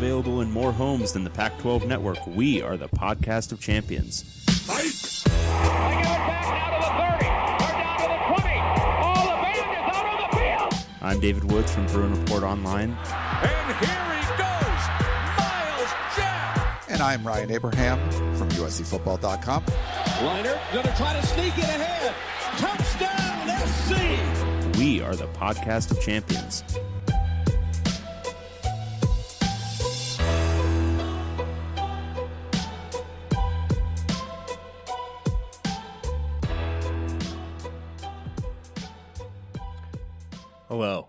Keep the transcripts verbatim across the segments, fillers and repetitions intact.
available in more homes than the Pac twelve network. We are the podcast of champions. Fight! I give it back now to the thirty. They're down to the twenty. All the band is out on the field. I'm David Woods from Bruin Report Online. And here he goes, Miles Jack. And I'm Ryan Abraham from U S C football dot com. Liner gonna try to sneak it ahead. Touchdown, S C. We are the podcast of champions. Hello.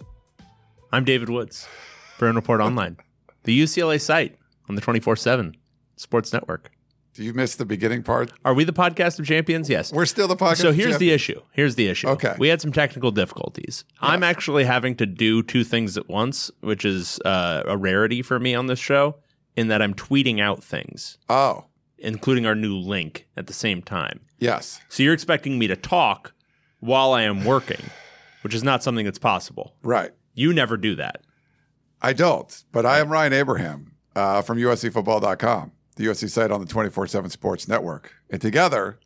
I'm David Woods, Bruin Report Online, the U C L A site on the twenty-four seven Sports Network. Do you miss the beginning part? Are we the podcast of champions? Yes. We're still the podcast So of here's champions. the issue. Here's the issue. Okay. We had some technical difficulties. Yes. I'm actually having to do two things at once, which is uh, a rarity for me on this show, in that I'm tweeting out things, Oh, including our new link at the same time. yes. So you're expecting me to talk while I am working, which is not something that's possible. Right. You never do that. I don't, but I am Ryan Abraham uh, from U S C football dot com, the U S C site on the twenty-four seven Sports Network. And together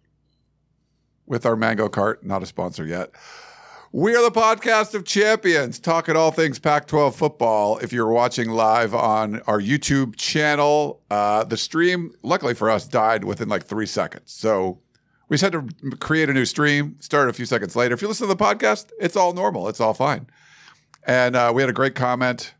with our Mango Cart, not a sponsor yet, we are the podcast of champions, talking all things Pac twelve football. If you're watching live on our YouTube channel, uh, the stream, luckily for us, died within like three seconds. So we just had to create a new stream, start a few seconds later. If you listen to the podcast, it's all normal. It's all fine. And uh, we had a great comment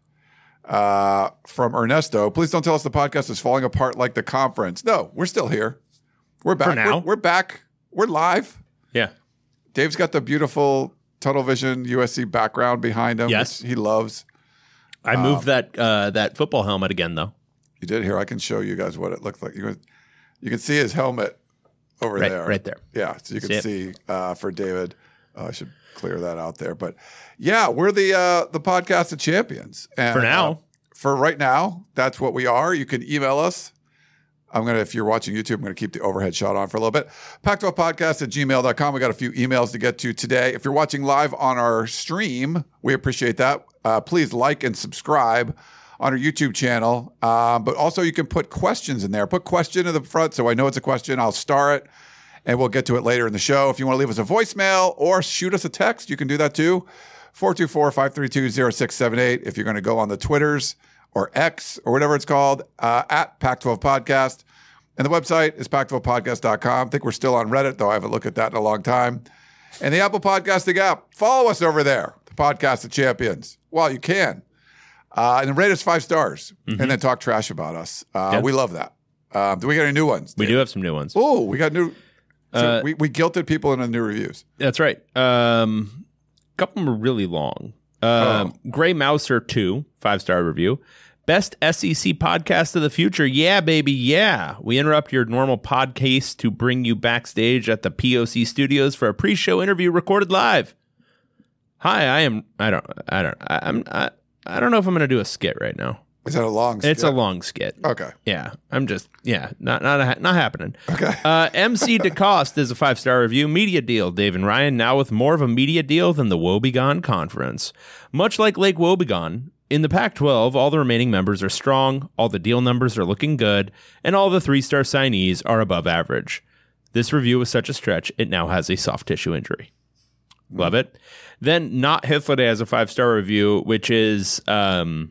uh, from Ernesto. Please don't tell us the podcast is falling apart like the conference. No, we're still here. We're back. For now? We're, we're back. We're live. Yeah. Dave's got the beautiful tunnel vision U S C background behind him, Yes. which he loves. I moved that uh, that football helmet again, though. You did here. I can show you guys what it looked like. You can, you can see his helmet over Right, there. right there. Yeah, so you can See it. see uh, for David. Uh, I should clear that out there. But yeah, we're the uh, the podcast of champions. And, For now. uh, for right now, that's what we are. You can email us. I'm going to, if you're watching YouTube, I'm going to keep the overhead shot on for a little bit. Pac twelve podcast at gmail dot com. We got a few emails to get to today. If you're watching live on our stream, we appreciate that. Uh, please like and subscribe on our YouTube channel. Um, but also you can put questions in there. Put question in the front so I know it's a question. I'll star it and we'll get to it later in the show. If you want to leave us a voicemail or shoot us a text, you can do that too. four two four, five three two, zero six seven eight. If you're going to go on the Twitters or X or whatever it's called, uh, at Pac twelve Podcast. And the website is pac twelve podcast dot com. I think we're still on Reddit, though I haven't looked at that in a long time. And the Apple Podcasting app. Follow us over there, the Podcast of Champions, while you can. Uh, and rate us five stars Mm-hmm. and then talk trash about us. Uh, Yeah. We love that. Um, do we get any new ones? We Dave? do have some new ones. Oh, we got new. So Uh, we, we guilted people into new reviews. That's right. Um, a couple of them are really long. Um, Gray Mouser two, five-star review. Best S E C podcast of the future. Yeah, baby, yeah. We interrupt your normal podcast to bring you backstage at the P O C studios for a pre-show interview recorded live. Hi, I am, I don't, I don't, I, I'm, I, I don't know if I'm going to do a skit right now. Is that a long It's a skit? long skit. Okay. Yeah, I'm just, yeah, not not not happening. Okay. Uh, M C DeCoste is a five-star review. Media deal, Dave and Ryan, now with more of a media deal than the Wobegon Conference. Much like Lake Wobegon, in the Pac twelve, all the remaining members are strong, all the deal numbers are looking good, and all the three-star signees are above average. This review was such a stretch, it now has a soft tissue injury. Love it. Then Not Hitler has a five-star review, which is... Um,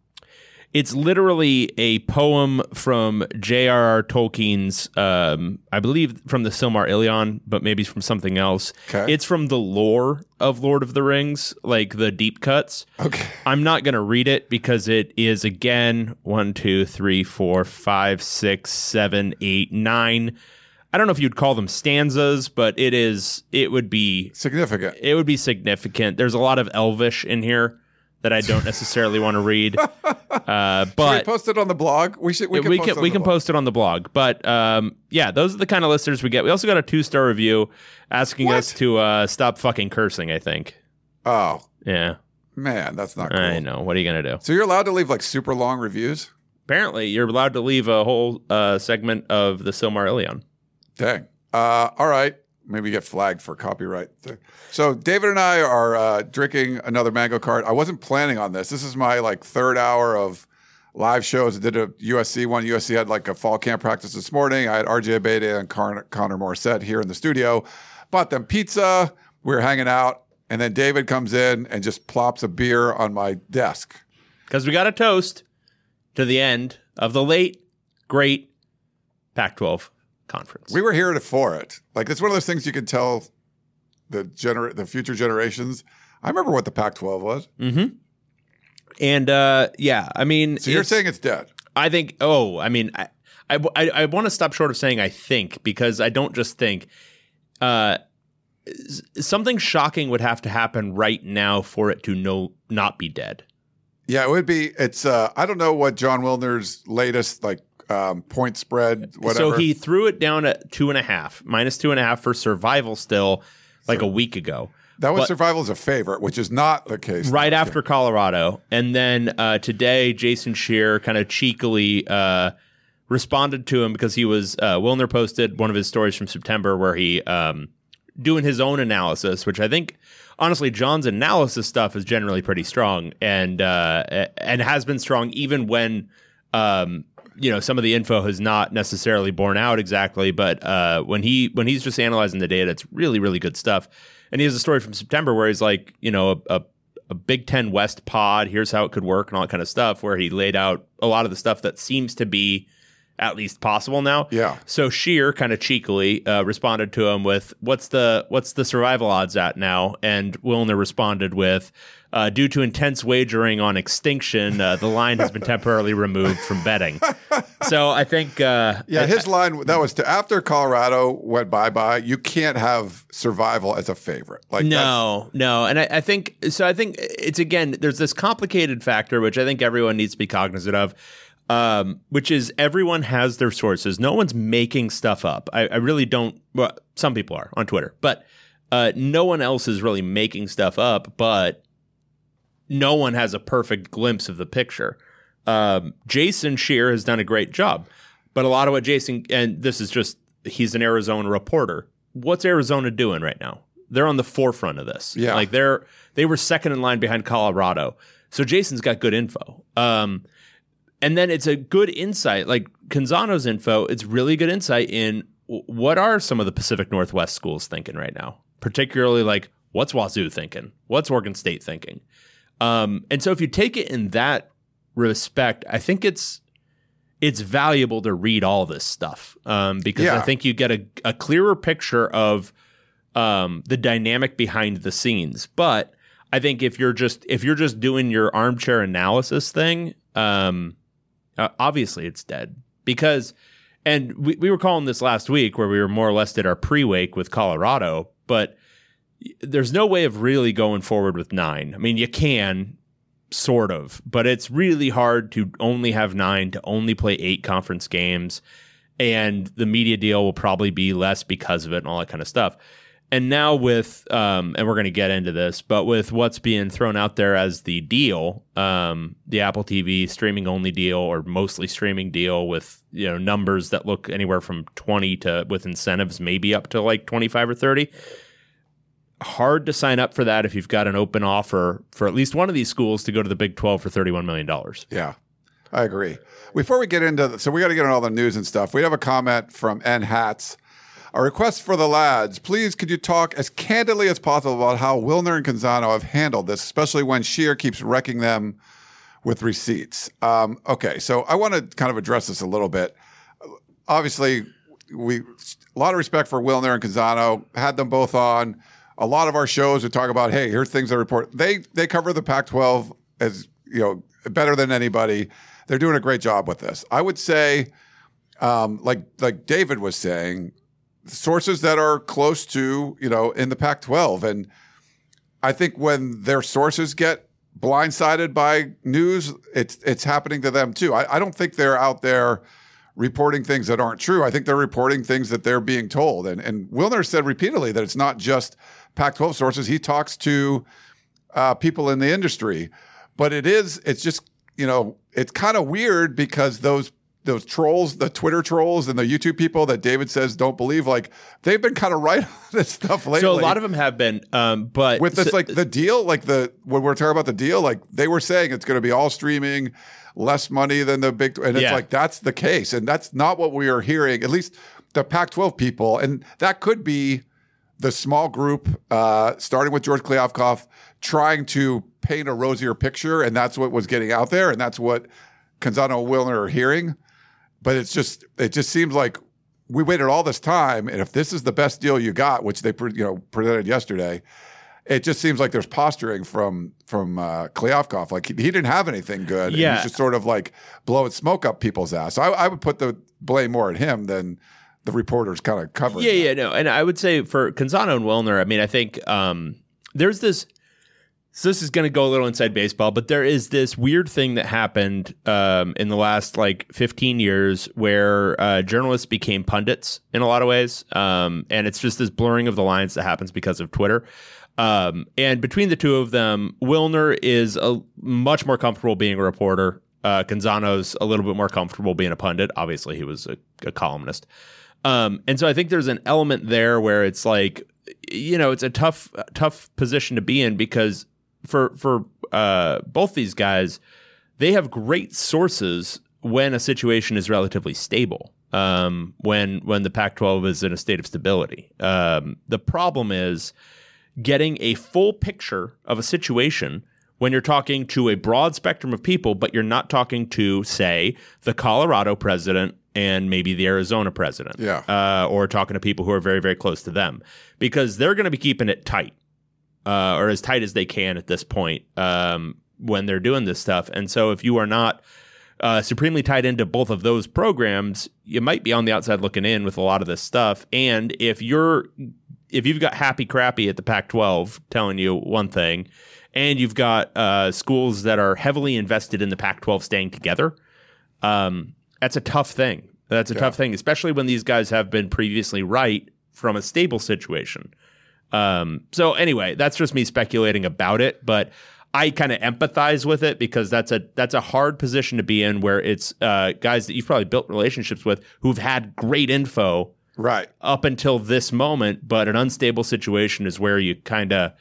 It's literally a poem from J R R Tolkien's, um, I believe from the Silmarillion, but maybe from something else. Okay. It's from the lore of Lord of the Rings, like the deep cuts. Okay. I'm not going to read it because it is, again, one, two, three, four, five, six, seven, eight, nine. I don't know if you'd call them stanzas, but it is, it would be, Significant. it would be significant. There's a lot of Elvish in here that I don't necessarily want to read. Uh, Should but we post it on the blog? We should. We can we post can it on we the can blog. post it on the blog. But um, yeah, those are the kind of listeners we get. We also got a two star review asking What? us to uh, stop fucking cursing. I think. Oh Yeah, man, that's not cool. I know. What are you gonna do? So you're allowed to leave like super long reviews? Apparently, you're allowed to leave a whole uh, segment of the Silmarillion. Dang. Uh, all right. Maybe get flagged for copyright. So David and I are uh, drinking another mango cart. I wasn't planning on this. This is my like third hour of live shows. I did a U S C one. U S C had like a fall camp practice this morning. I had R J Abeyte and Con- Connor Morissette here in the studio. Bought them pizza. We were hanging out. And then David comes in and just plops a beer on my desk. Because we got a toast to the end of the late, great Pac twelve conference. We were here for it. Like, it's one of those things you can tell the gener- the future generations. I remember what the Pac twelve was. Mm-hmm. And, uh, yeah, I mean... So you're saying it's dead? I think, oh, I mean, I, I, I, I want to stop short of saying I think, because I don't just think. Uh, something shocking would have to happen right now for it to no not be dead. Yeah, it would be. It's, uh, I don't know what John Wilner's latest, like, um, point spread, whatever. So he threw it down at two and a half, minus two and a half for survival still, like so, a week ago. That was but, survival as a favorite, which is not the case. Right now. after Colorado. And then uh, today, Jason Scheer kind of cheekily uh, responded to him because he was, uh, Wilner posted one of his stories from September where he, um, doing his own analysis, which I think, honestly, John's analysis stuff is generally pretty strong and uh, and has been strong even when, um, you know, some of the info has not necessarily borne out exactly. But uh, when he when he's just analyzing the data, it's really, really good stuff. And he has a story from September where he's like, you know, a, a, a Big Ten West pod, here's how it could work and all that kind of stuff, where he laid out a lot of the stuff that seems to be at least possible now. Yeah. So Scheer kind of cheekily uh, responded to him with, what's the what's the survival odds at now? And Wilner responded with, uh, due to intense wagering on extinction, uh, the line has been temporarily removed from betting. So I think... Uh, yeah, his line, that was to after Colorado went bye-bye, you can't have survival as a favorite. Like No, no. And I, I think... So I think it's, again, there's this complicated factor, which I think everyone needs to be cognizant of. Um, which is everyone has their sources. No one's making stuff up. I, I really don't. Well, some people are on Twitter, but uh, no one else is really making stuff up. But no one has a perfect glimpse of the picture. Um, Jason Scheer has done a great job, but a lot of what Jason and this is just he's an Arizona reporter. What's Arizona doing right now? They're on the forefront of this. Yeah, like they're they were second in line behind Colorado. So Jason's got good info. Um, And then it's a good insight, like Canzano's info, it's really good insight in what are some of the Pacific Northwest schools thinking right now, particularly like what's Wazoo thinking? What's Oregon State thinking? Um, and so if you take it in that respect, I think it's it's valuable to read all this stuff um, because yeah. I think you get a, a clearer picture of um, the dynamic behind the scenes. But I think if you're just if you're just doing your armchair analysis thing, um, Uh, obviously, it's dead because, and we, we were calling this last week where we were more or less did our pre-wake with Colorado, but there's no way of really going forward with nine. I mean, you can sort of, but it's really hard to only have nine, to only play eight conference games, and the media deal will probably be less because of it and all that kind of stuff. And now with, um, and we're going to get into this, but with what's being thrown out there as the deal, um, the Apple T V streaming only deal or mostly streaming deal with, you know, numbers that look anywhere from twenty to with incentives, maybe up to like twenty-five or thirty. Hard to sign up for that if you've got an open offer for at least one of these schools to go to the Big twelve for thirty-one million dollars. Yeah, I agree. Before we get into, so we got to get on all the news and stuff. We have a comment from N Hats. A request for the lads. Please, could you talk as candidly as possible about how Wilner and Canzano have handled this, especially when Scheer keeps wrecking them with receipts? Um, okay, so I want to kind of address this a little bit. Obviously, we a lot of respect for Wilner and Canzano. Had them both on. A lot of our shows would talk about, hey, here's things I report. They they cover the Pac twelve as, you know, better than anybody. They're doing a great job with this. I would say, um, like like David was saying, sources that are close to, you know, in the Pac twelve. And I think when their sources get blindsided by news, it's it's happening to them too. I, I don't think they're out there reporting things that aren't true. I think they're reporting things that they're being told. And, and Wilner said repeatedly that it's not just Pac twelve sources. He talks to uh, people in the industry. But it is, it's just, you know, it's kind of weird because those those trolls, the Twitter trolls and the YouTube people that David says don't believe, like they've been kind of right on this stuff lately. So a lot of them have been, um, but with this, so, like the deal, like the when we're talking about the deal, like they were saying it's going to be all streaming, less money than the big, and it's Yeah. like that's the case, and that's not what we are hearing. At least the Pac twelve people, and that could be the small group, uh, starting with George Kliavkoff, trying to paint a rosier picture, and that's what was getting out there, and that's what Canzano and Wilner are hearing. But it's just, it just seems like we waited all this time, and if this is the best deal you got, which they you know presented yesterday, it just seems like there's posturing from from uh, Kliavkoff. Like he, he didn't have anything good. Yeah. And he's just sort of like blowing smoke up people's ass. So I, I would put the blame more at him than the reporters kind of covering. Yeah, that. yeah, no. And I would say for Canzano and Wilner, I mean, I think um, there's this. So this is going to go a little inside baseball, but there is this weird thing that happened um, in the last like fifteen years where uh, journalists became pundits in a lot of ways. Um, and it's just this blurring of the lines that happens because of Twitter. Um, and between the two of them, Wilner is a much more comfortable being a reporter. Uh, Canzano's a little bit more comfortable being a pundit. Obviously, he was a, a columnist. Um, and so I think there's an element there where it's like, you know, it's a tough, tough position to be in because for for uh, both these guys, they have great sources when a situation is relatively stable. Um, when when the Pac twelve is in a state of stability, um, the problem is getting a full picture of a situation when you're talking to a broad spectrum of people, but you're not talking to, say, the Colorado president and maybe the Arizona president, Yeah. uh, or talking to people who are very, very close to them, because they're going to be keeping it tight, uh, or as tight as they can at this point um, when they're doing this stuff. And so if you are not uh, supremely tied into both of those programs, you might be on the outside looking in with a lot of this stuff. And if you're if you've got Happy Crappy at the Pac twelve telling you one thing, and you've got uh, schools that are heavily invested in the Pac twelve staying together, um, that's a tough thing. That's a Yeah. tough thing, especially when these guys have been previously right from a stable situation. Um, so anyway, that's just me speculating about it, but I kind of empathize with it because that's a that's a hard position to be in where it's uh, guys that you've probably built relationships with who've had great info Right. up until this moment, but an unstable situation is where you kind of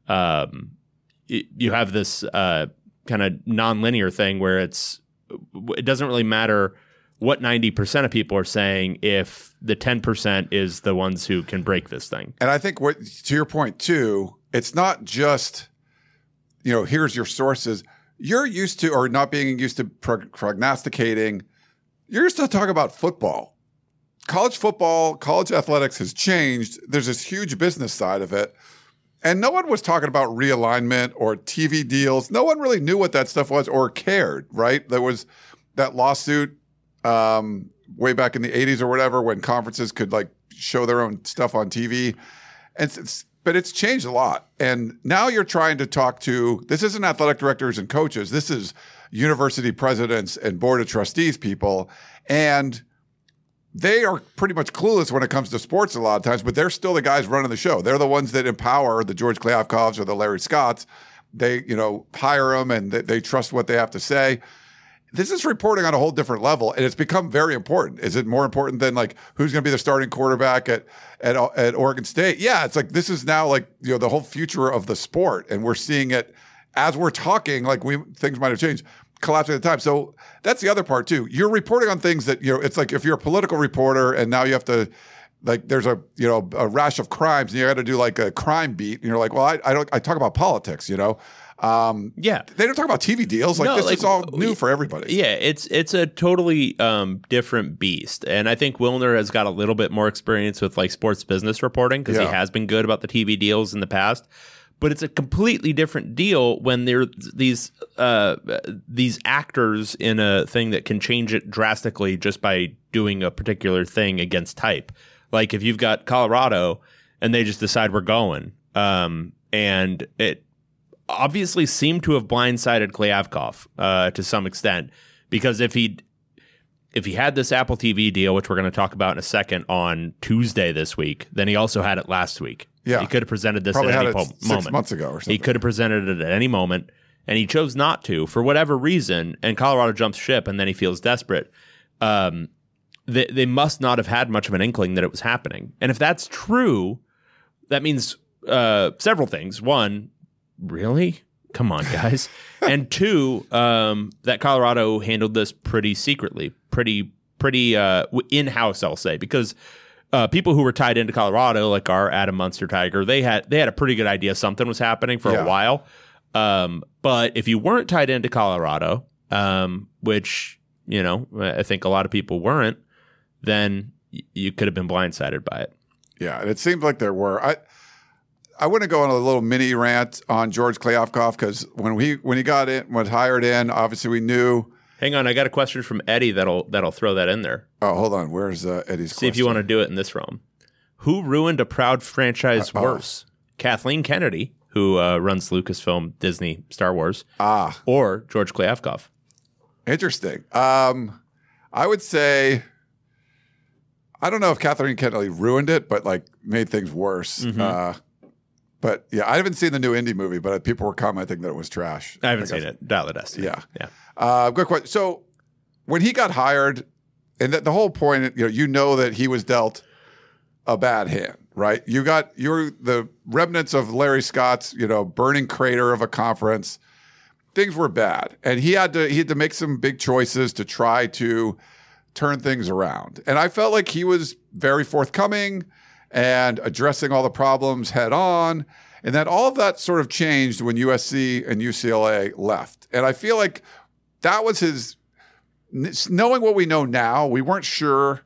um, y- you have this uh, kind of nonlinear thing where it's it doesn't really matter what ninety percent of people are saying if the ten percent is the ones who can break this thing. And I think what to your point too, it's not just, you know, here's your sources. You're used to, or not being used to prog- prognosticating. You're used to talking about football. College football, college athletics has changed. There's this huge business side of it. And no one was talking about realignment or T V deals. No one really knew what that stuff was or cared, right? There was that lawsuit um, way back in the eighties or whatever when conferences could like show their own stuff on T V. And it's, it's, but it's changed a lot. And now you're trying to talk to, this isn't athletic directors and coaches. This is university presidents and board of trustees people. And they are pretty much clueless when it comes to sports a lot of times, but they're still the guys running the show. They're the ones that empower the George Kliavkoffs or the Larry Scotts. They, you know, hire them and they, they trust what they have to say. This is reporting on a whole different level, and it's become very important. Is it more important than like who's going to be the starting quarterback at, at at Oregon State? Yeah, it's like this is now like, you know, the whole future of the sport, and we're seeing it as we're talking. Like we things might have changed, collapsing at the time. So that's the other part too. You're reporting on things that, you know, it's like if you're a political reporter and now you have to, like, there's a, you know, a rash of crimes and you got to do like a crime beat, and you're like, well, I, I don't, I talk about politics, you know. Um, Yeah. They don't talk about T V deals. Like No, this like, is all new for everybody. Yeah, it's it's a totally um, different beast, and I think Wilner has got a little bit more experience with like sports business reporting because Yeah. he has been good about the T V deals in the past. But it's a completely different deal when there's these uh, these actors in a thing that can change it drastically just by doing a particular thing against type. Like if you've got Colorado and they just decide we're going, um, and it obviously seemed to have blindsided Kliavkoff uh, to some extent, because if he if he had this Apple T V deal, which we're going to talk about in a second, on Tuesday this week, then he also had it last week. Yeah. He could have presented this Probably at had any it po- six moment. months ago or something. He could have presented it at any moment, and he chose not to for whatever reason, and Colorado jumps ship, and then he feels desperate. um, they, they must not have had much of an inkling that it was happening. And if that's true, that means uh, several things. One, really? Come on, guys. And two, um, that Colorado handled this pretty secretly, pretty, pretty uh, in-house, I'll say, because uh, people who were tied into Colorado, like our Adam Munster Tiger, they had they had a pretty good idea something was happening for Yeah. a while. Um, but if you weren't tied into Colorado, um, which, you know, I think a lot of people weren't, then y- you could have been blindsided by it. Yeah, and it seemed like there were. I I want to go on a little mini rant on George Kliavkoff because when he when he got in, was hired in, obviously we knew. Hang on, I got a question from Eddie that'll that'll throw that in there. Oh, hold on. Where's uh, Eddie's? See question? if you want to do it in this realm. Who ruined a proud franchise Uh, oh. worse? Kathleen Kennedy, who uh, runs Lucasfilm, Disney, Star Wars, Ah, or George Kliavkoff? interesting. Um, I would say. I don't know if Kathleen Kennedy ruined it, but like made things worse. Mm-hmm. Uh, but yeah, I haven't seen the new Indy movie, but people were commenting that it was trash. I haven't guess. seen it. Dial of Destiny. Yeah. yeah. Uh, good question. So when he got hired, and that the whole point, you know, you know that he was dealt a bad hand, right? You got you're the remnants of Larry Scott's, you know, burning crater of a conference. Things were bad, and he had to he had to make some big choices to try to turn things around. And I felt like he was very forthcoming and addressing all the problems head on. And then all of that sort of changed when U S C and U C L A left. And I feel like that was his, knowing what we know now, we weren't sure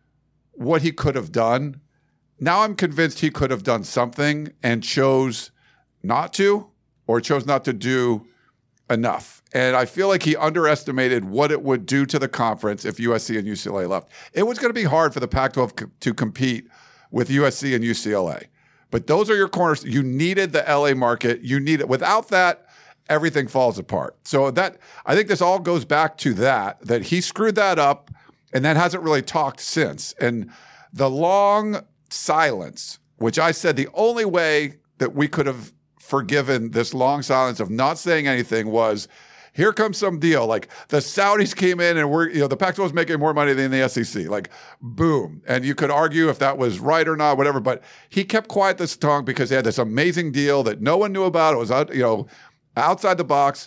what he could have done. Now I'm convinced he could have done something and chose not to, or chose not to do enough. And I feel like he underestimated what it would do to the conference if U S C and U C L A left. It was going to be hard for the Pac twelve co- to compete with U S C and U C L A. But those are your corners. You needed the L A market. You need it. Without that, everything falls apart. So that I think this all goes back to that, that he screwed that up and that hasn't really talked since. And the long silence, which I said the only way that we could have forgiven this long silence of not saying anything was, here comes some deal. Like the Saudis came in and we're, you know, the Pac twelve was making more money than the S E C. Like, boom. And you could argue if that was right or not, whatever. But he kept quiet this tongue because he had this amazing deal that no one knew about. It was, out, you know, outside the box.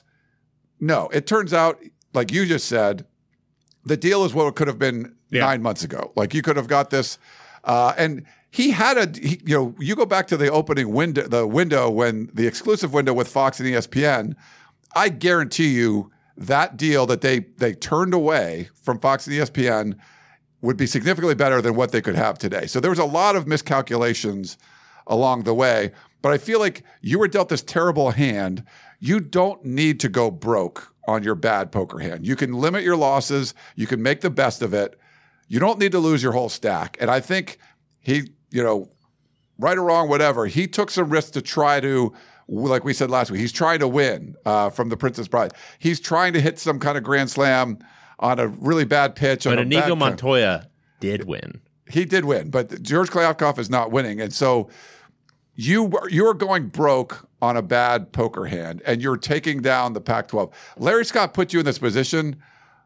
No, it turns out, like you just said, the deal is what it could have been Yeah. nine months ago. Like you could have got this. Uh, and he had a, he, you know, you go back to the opening window, the window when the exclusive window with Fox and E S P N. I guarantee you that deal that they they turned away from Fox and E S P N would be significantly better than what they could have today. So there was a lot of miscalculations along the way. But I feel like you were dealt this terrible hand. You don't need to go broke on your bad poker hand. You can limit your losses. You can make the best of it. You don't need to lose your whole stack. And I think he, you know, right or wrong, whatever, he took some risks to try to, like we said last week, he's trying to win uh, from the Princess Bride. He's trying to hit some kind of grand slam on a really bad pitch. But on a Inigo bad Montoya did win. He did win, but George Kliavkoff is not winning. And so you you're going broke on a bad poker hand, and you're taking down the Pac twelve. Larry Scott put you in this position,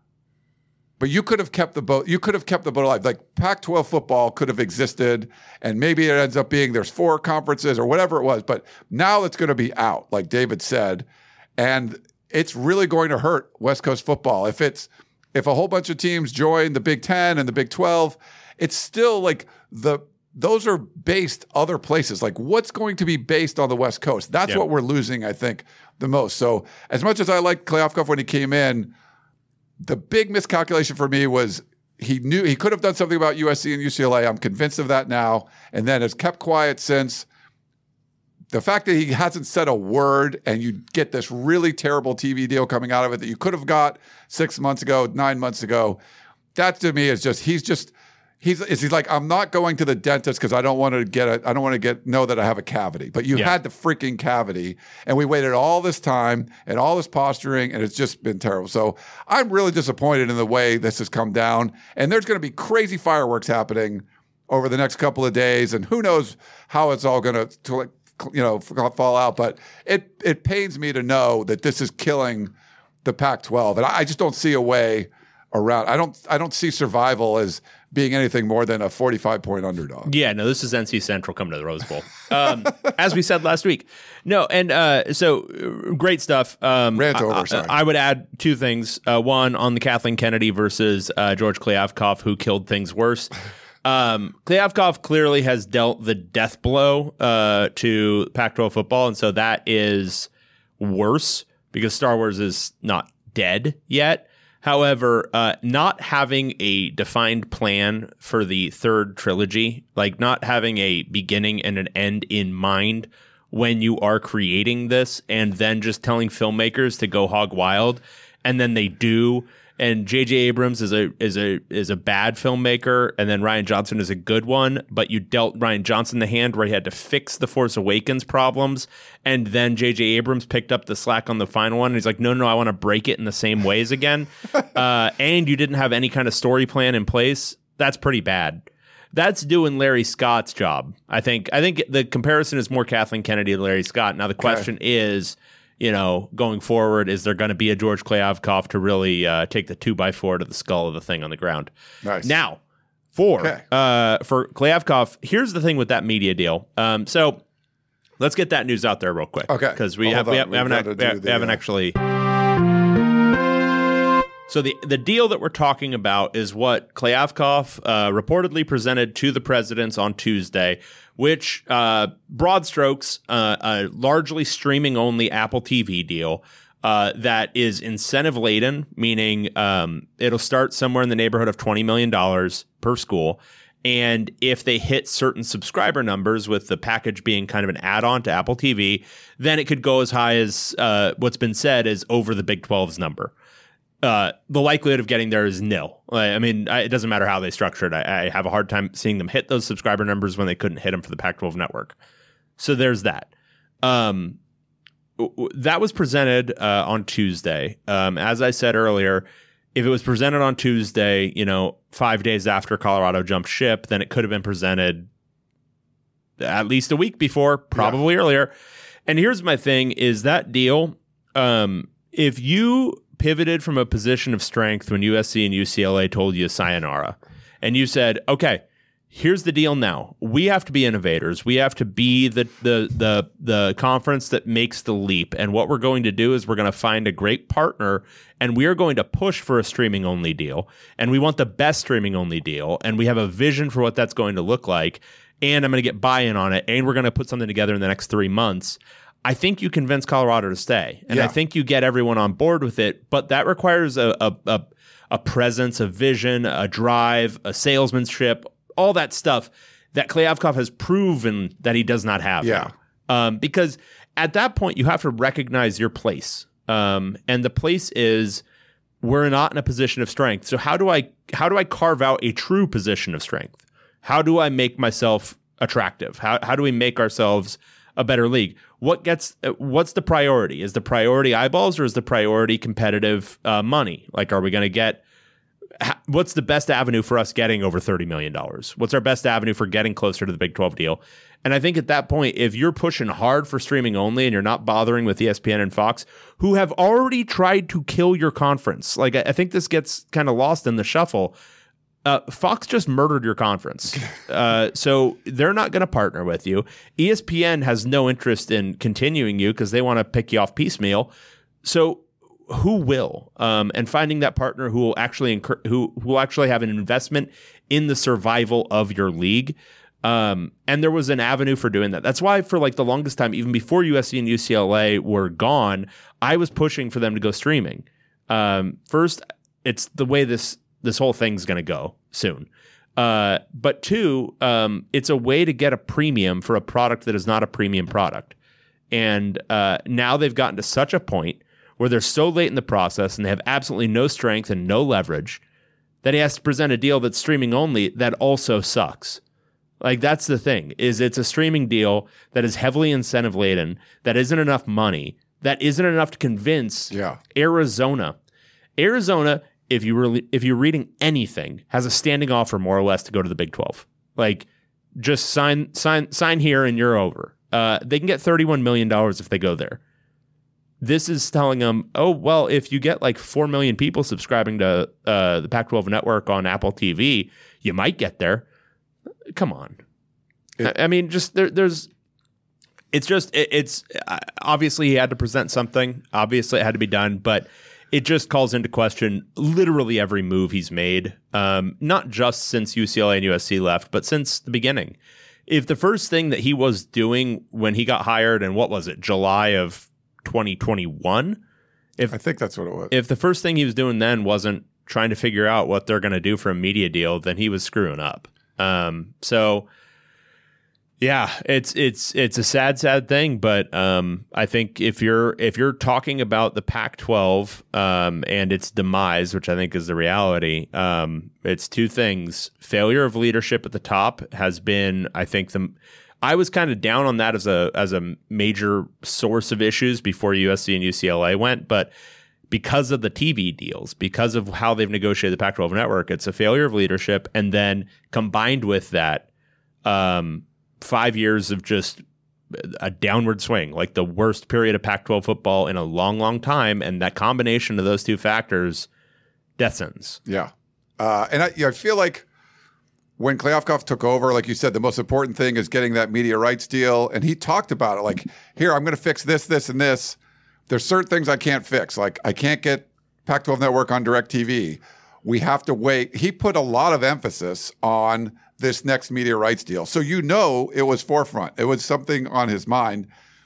but you could have kept the boat. You could have kept the boat alive. Like Pac twelve football could have existed, and maybe it ends up being there's four conferences or whatever it was. But now it's going to be out, like David said, and it's really going to hurt West Coast football if it's if a whole bunch of teams join the Big Ten and the Big twelve. It's still like the those are based other places. Like what's going to be based on the West Coast? That's Yeah. what we're losing, I think, the most. So as much as I liked Kliavkoff when he came in, the big miscalculation for me was he knew he could have done something about U S C and U C L A. I'm convinced of that now. And then has kept quiet since. The fact that he hasn't said a word and you get this really terrible T V deal coming out of it that you could have got six months ago, nine months ago, that to me is just, he's just, he's, is he's like, I'm not going to the dentist because I don't want to get a, I don't want to get, know that I have a cavity. But you Yeah. had the freaking cavity and we waited all this time and all this posturing and it's just been terrible. So I'm really disappointed in the way this has come down. And there's going to be crazy fireworks happening over the next couple of days. And who knows how it's all going to, like, you know, fall out. But it it pains me to know that this is killing the Pac twelve. And I just don't see a way around. I don't I don't see Survival as being anything more than a forty-five point underdog. Yeah, no, this is N C Central coming to the Rose Bowl, um, as we said last week. No, and uh, so uh, great stuff. Um, Rant over, I, sorry. I, I would add two things. Uh, one, on the Kathleen Kennedy versus uh, George Klyavkov, who killed things worse. Um, Klyavkov clearly has dealt the death blow uh, to Pac twelve football, and so that is worse because Star Wars is not dead yet. However, uh, not having a defined plan for the third trilogy, like not having a beginning and an end in mind when you are creating this, and then just telling filmmakers to go hog wild, and then they do. And J J Abrams is a is a is a bad filmmaker, and then Rian Johnson is a good one. But you dealt Rian Johnson the hand where he had to fix the Force Awakens problems, and then J J Abrams picked up the slack on the final one. And he's like, no, no, I want to break it in the same ways again. uh, and you didn't have any kind of story plan in place. That's pretty bad. That's doing Larry Scott's job. I think. I think the comparison is more Kathleen Kennedy to Larry Scott. Now the question okay. is, you know, going forward, is there going to be a George Klyavkov to really uh, take the two by four to the skull of the thing on the ground? Nice. Now, for okay. uh, for Klyavkov, here's the thing with that media deal. Um, so let's get that news out there real quick. Okay. Because we, well, have, we, have, we haven't, we haven't, the, we haven't uh, actually. So the, the deal that we're talking about is what Klyavkov uh, reportedly presented to the presidents on Tuesday, which, uh, broad strokes, uh, a largely streaming-only Apple T V deal uh, that is incentive-laden, meaning um, it'll start somewhere in the neighborhood of twenty million dollars per school. And if they hit certain subscriber numbers, with the package being kind of an add-on to Apple T V, then it could go as high as uh, what's been said is over the Big twelve's number. Uh, the likelihood of getting there is nil. I mean, I, it doesn't matter how they structure it. I, I have a hard time seeing them hit those subscriber numbers when they couldn't hit them for the Pac twelve network. So there's that. Um, that was presented uh, on Tuesday. Um, as I said earlier, if it was presented on Tuesday, you know, five days after Colorado jumped ship, then it could have been presented at least a week before, probably yeah. earlier. And here's my thing: is that deal? Um, if you pivoted from a position of strength when U S C and U C L A told you sayonara, and you said, okay, here's the deal now. We have to be innovators. We have to be the the the the conference that makes the leap. And what we're going to do is we're going to find a great partner, and we are going to push for a streaming only deal. And we want the best streaming only deal. And we have a vision for what that's going to look like. And I'm going to get buy-in on it. And we're going to put something together in the next three months. I think you convince Colorado to stay, and yeah. I think you get everyone on board with it. But that requires a, a a a presence, a vision, a drive, a salesmanship, all that stuff that Klyavkov has proven that he does not have. Yeah, now. Um, because at that point you have to recognize your place, um, and the place is we're not in a position of strength. So how do I how do I carve out a true position of strength? How do I make myself attractive? How how do we make ourselves a better league? What gets what's the priority? Is the priority eyeballs, or is the priority competitive uh, money? Like, are we going to get what's the best avenue for us getting over thirty million dollars? What's our best avenue for getting closer to the Big twelve deal? And I think at that point, if you're pushing hard for streaming only and you're not bothering with E S P N and Fox, who have already tried to kill your conference, like I think this gets kind of lost in the shuffle. Uh, Fox just murdered your conference. Uh, so they're not going to partner with you. E S P N has no interest in continuing you because they want to pick you off piecemeal. So who will? Um, and finding that partner who will actually incur- who, who will actually have an investment in the survival of your league. Um, and there was an avenue for doing that. That's why for like the longest time, even before U S C and U C L A were gone, I was pushing for them to go streaming. Um, first, it's the way this this whole thing's going to go soon. Uh, but two, um, it's a way to get a premium for a product that is not a premium product. And uh, now they've gotten to such a point where they're so late in the process and they have absolutely no strength and no leverage that he has to present a deal that's streaming only that also sucks. Like, that's the thing, is it's a streaming deal that is heavily incentive laden, that isn't enough money, that isn't enough to convince yeah. Arizona. Arizona, if you really, if you're reading anything, has a standing offer more or less to go to the Big twelve. Like, just sign, sign, sign here, and you're over. Uh, they can get thirty-one million dollars if they go there. this is telling them, oh, well, if you get like four million people subscribing to uh, the Pac twelve network on Apple T V, you might get there. Come on. It, I, I mean, just there, there's, it's just, it, it's uh, obviously he had to present something. Obviously it had to be done, but it just calls into question literally every move he's made, um, not just since U C L A and U S C left, but since the beginning. If the first thing that he was doing when he got hired in, what was it, July of twenty twenty-one? If I think that's what it was. If the first thing he was doing then wasn't trying to figure out what they're going to do for a media deal, then he was screwing up. Um, so, yeah, it's it's it's a sad, sad thing. But um, I think if you're if you're talking about the Pac twelve um, and its demise, which I think is the reality, um, it's two things. Failure of leadership at the top has been, I think, the I was kind of down on that as a as a major source of issues before U S C and U C L A went, but because of the T V deals, because of how they've negotiated the Pac twelve network, it's a failure of leadership, and then combined with that, um, five years of just a downward swing, like the worst period of Pac twelve football in a long, long time, and that combination of those two factors, death sentence. Yeah, uh, and I, yeah, I feel like when Kliavkoff took over, like you said, the most important thing is getting that media rights deal. And he talked about it like, here, I'm going to fix this, this, and this. There's certain things I can't fix. Like I can't get Pac twelve Network on DirecTV. We have to wait. He put a lot of emphasis on this next media rights deal. So you know it was forefront. It was something on his mind.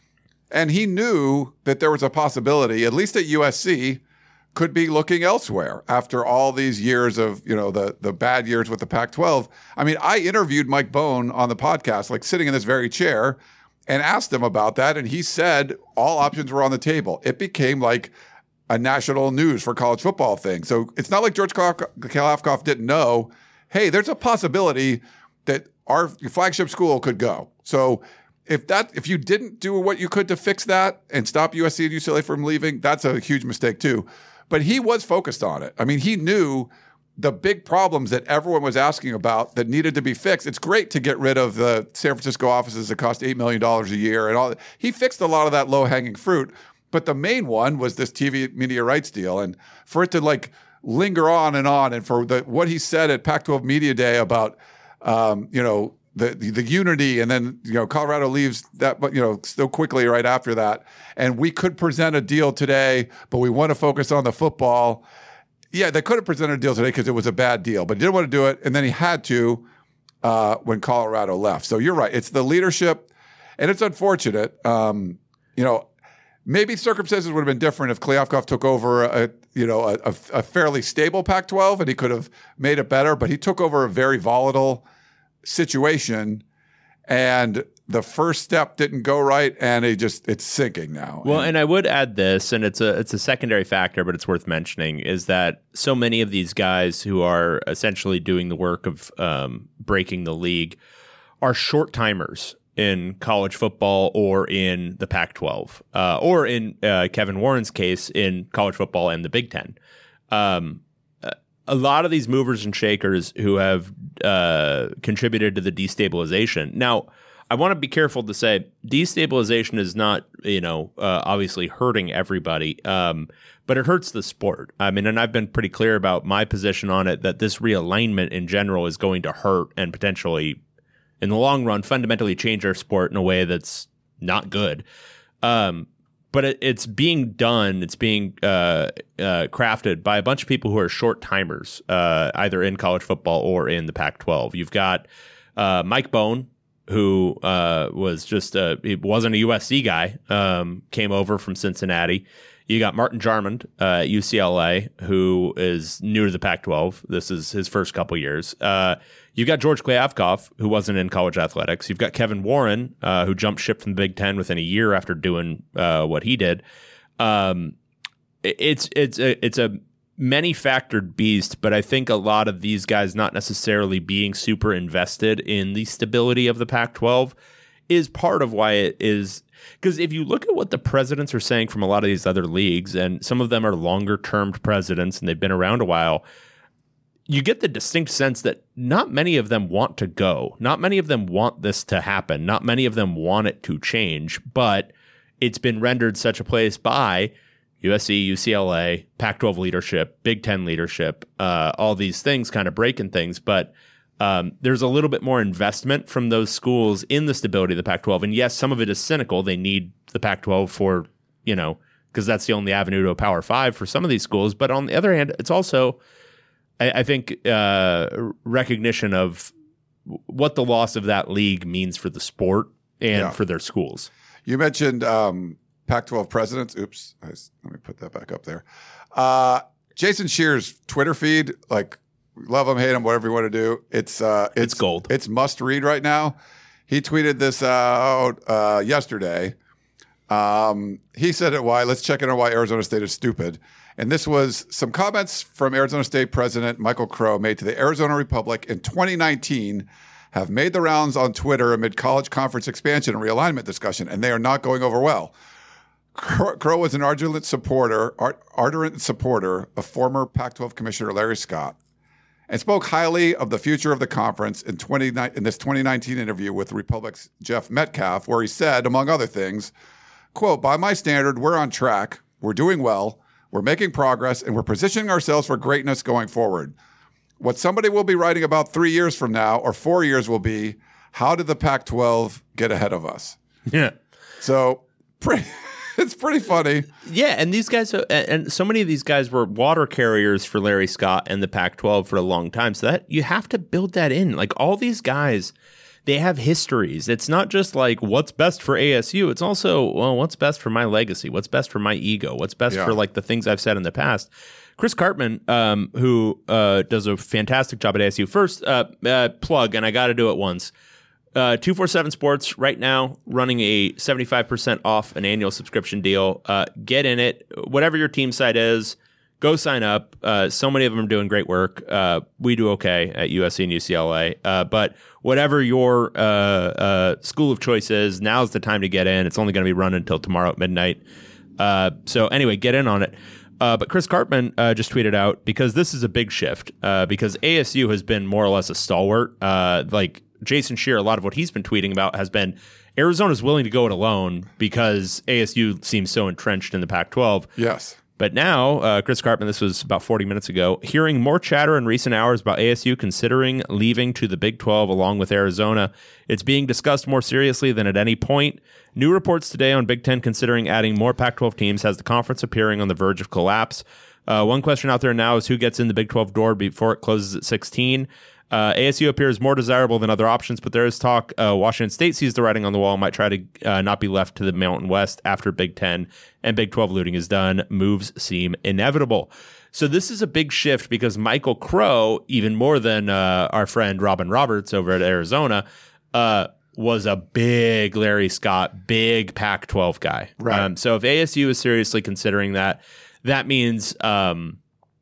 And he knew that there was a possibility, at least at U S C, could be looking elsewhere after all these years of, you know, the the bad years with the Pac twelve. I mean, I interviewed Mike Bone on the podcast, like sitting in this very chair, and asked him about that. And he said all options were on the table. It became like a national news for college football thing. So it's not like George Kliavkoff didn't know, hey, there's a possibility that our flagship school could go. So if that if you didn't do what you could to fix that and stop U S C and U C L A from leaving, that's a huge mistake too. But he was focused on it. I mean, he knew the big problems that everyone was asking about that needed to be fixed. It's great to get rid of the San Francisco offices that cost eight million dollars a year and all that. He fixed a lot of that low-hanging fruit. But the main one was this T V media rights deal. And for it to like linger on and on, and for the what he said at Pac twelve Media Day about, um, you know, the, the the unity, and then, you know, Colorado leaves that, but, you know, so quickly right after that. And we could present a deal today, but we want to focus on the football. Yeah, they could have presented a deal today because it was a bad deal, but he didn't want to do it. And then he had to uh, when Colorado left. So you're right. It's the leadership, and it's unfortunate. Um, you know, maybe circumstances would have been different if Kliavkoff took over a, you know, a, a, a fairly stable Pac twelve, and he could have made it better. But he took over a very volatile situation, and the first step didn't go right, and it just it's sinking now. Well, and, and I would add this, and it's a it's a secondary factor, but it's worth mentioning, is that so many of these guys who are essentially doing the work of um, breaking the league are short timers in college football or in the Pac twelve, uh, or in uh, Kevin Warren's case in college football and the Big Ten. Um, a lot of these movers and shakers who have uh, contributed to the destabilization. Now, I want to be careful to say destabilization is not, you know, uh, obviously hurting everybody, um, but it hurts the sport. I mean, and I've been pretty clear about my position on it, that this realignment in general is going to hurt and potentially, in the long run, fundamentally change our sport in a way that's not good. Um, but it, it's being done, it's being uh, uh, crafted by a bunch of people who are short timers, uh, either in college football or in the Pac twelve. You've got uh, Mike Bone, who uh, was just a, he wasn't a U S C guy, um, came over from Cincinnati. You got Martin Jarmond uh, at U C L A, who is new to the Pac twelve. This is his first couple years. Uh, you've got George Kliavkoff, who wasn't in college athletics. You've got Kevin Warren, uh, who jumped ship from the Big Ten within a year after doing uh, what he did. Um, it's it's a, it's a many-factored beast, but I think a lot of these guys not necessarily being super invested in the stability of the Pac twelve is part of why it is. Because if you look at what the presidents are saying from a lot of these other leagues, and some of them are longer-termed presidents and they've been around a while, you get the distinct sense that not many of them want to go. Not many of them want this to happen. Not many of them want it to change, but it's been rendered such a place by U S C, U C L A, Pac twelve leadership, Big Ten leadership, uh, all these things kind of breaking things. But um, there's a little bit more investment from those schools in the stability of the Pac twelve. And yes, some of it is cynical. They need the Pac twelve for, you know, because that's the only avenue to a Power Five for some of these schools. But on the other hand, it's also, I, I think, uh, recognition of what the loss of that league means for the sport and Yeah. for their schools. You mentioned um, Pac twelve presidents. Oops. I s- let me put that back up there. Uh, Jason Shear's Twitter feed, like, love him, hate him, whatever you want to do. It's uh, it's, It's gold. It's must read right now. He tweeted this out uh, yesterday. Um, he said it why. Let's check in on why Arizona State is stupid. And this was some comments from Arizona State President Michael Crow made to the Arizona Republic in twenty nineteen have made the rounds on Twitter amid college conference expansion and realignment discussion, and they are not going over well. Crow was an ardent supporter, ardent supporter of former Pac twelve Commissioner Larry Scott, and spoke highly of the future of the conference in, twenty, in this twenty nineteen interview with the Republic's Jeff Metcalf, where he said, among other things, quote, "By my standard, we're on track, we're doing well, we're making progress, and we're positioning ourselves for greatness going forward. What somebody will be writing about three years from now or four years will be, how did the Pac twelve get ahead of us?" Yeah. So pretty, it's pretty funny. Yeah, and these guys, uh, and so many of these guys were water carriers for Larry Scott and the Pac twelve for a long time. So that you have to build that in. Like all these guys, they have histories. It's not just like what's best for A S U. It's also, well, what's best for my legacy? What's best for my ego? What's best Yeah. for like the things I've said in the past? Chris Cartman, um, who uh, does a fantastic job at A S U. First, uh, uh, plug, and I got to do it once. Uh, two forty-seven Sports right now running a seventy-five percent off an annual subscription deal. Uh, get in it. Whatever your team site is, go sign up. Uh, so many of them are doing great work. Uh, we do okay at U S C and U C L A. Uh, but whatever your uh, uh, school of choice is, now's the time to get in. It's only going to be running until tomorrow at midnight. Uh, so anyway, get in on it. Uh, but Chris Cartman uh, just tweeted out, because this is a big shift, uh, because A S U has been more or less a stalwart. Uh, like Jason Shear, a lot of what he's been tweeting about has been Arizona's willing to go it alone because A S U seems so entrenched in the Pac twelve. Yes. But now, uh, Chris Cartman, this was about forty minutes ago, hearing more chatter in recent hours about A S U considering leaving to the Big twelve along with Arizona. It's being discussed more seriously than at any point. New reports today on Big Ten considering adding more Pac twelve teams has the conference appearing on the verge of collapse. Uh, one question out there now is who gets in the Big twelve door before it closes at sixteen. Uh, A S U appears more desirable than other options, but there is talk uh, Washington State sees the writing on the wall, might try to uh, not be left to the Mountain West after Big Ten and Big twelve looting is done. Moves seem inevitable. So this is a big shift because Michael Crow, even more than uh, our friend Robin Roberts over at Arizona, uh, was a big Larry Scott, big Pac twelve guy. Right. Um, so if A S U is seriously considering that, that means um,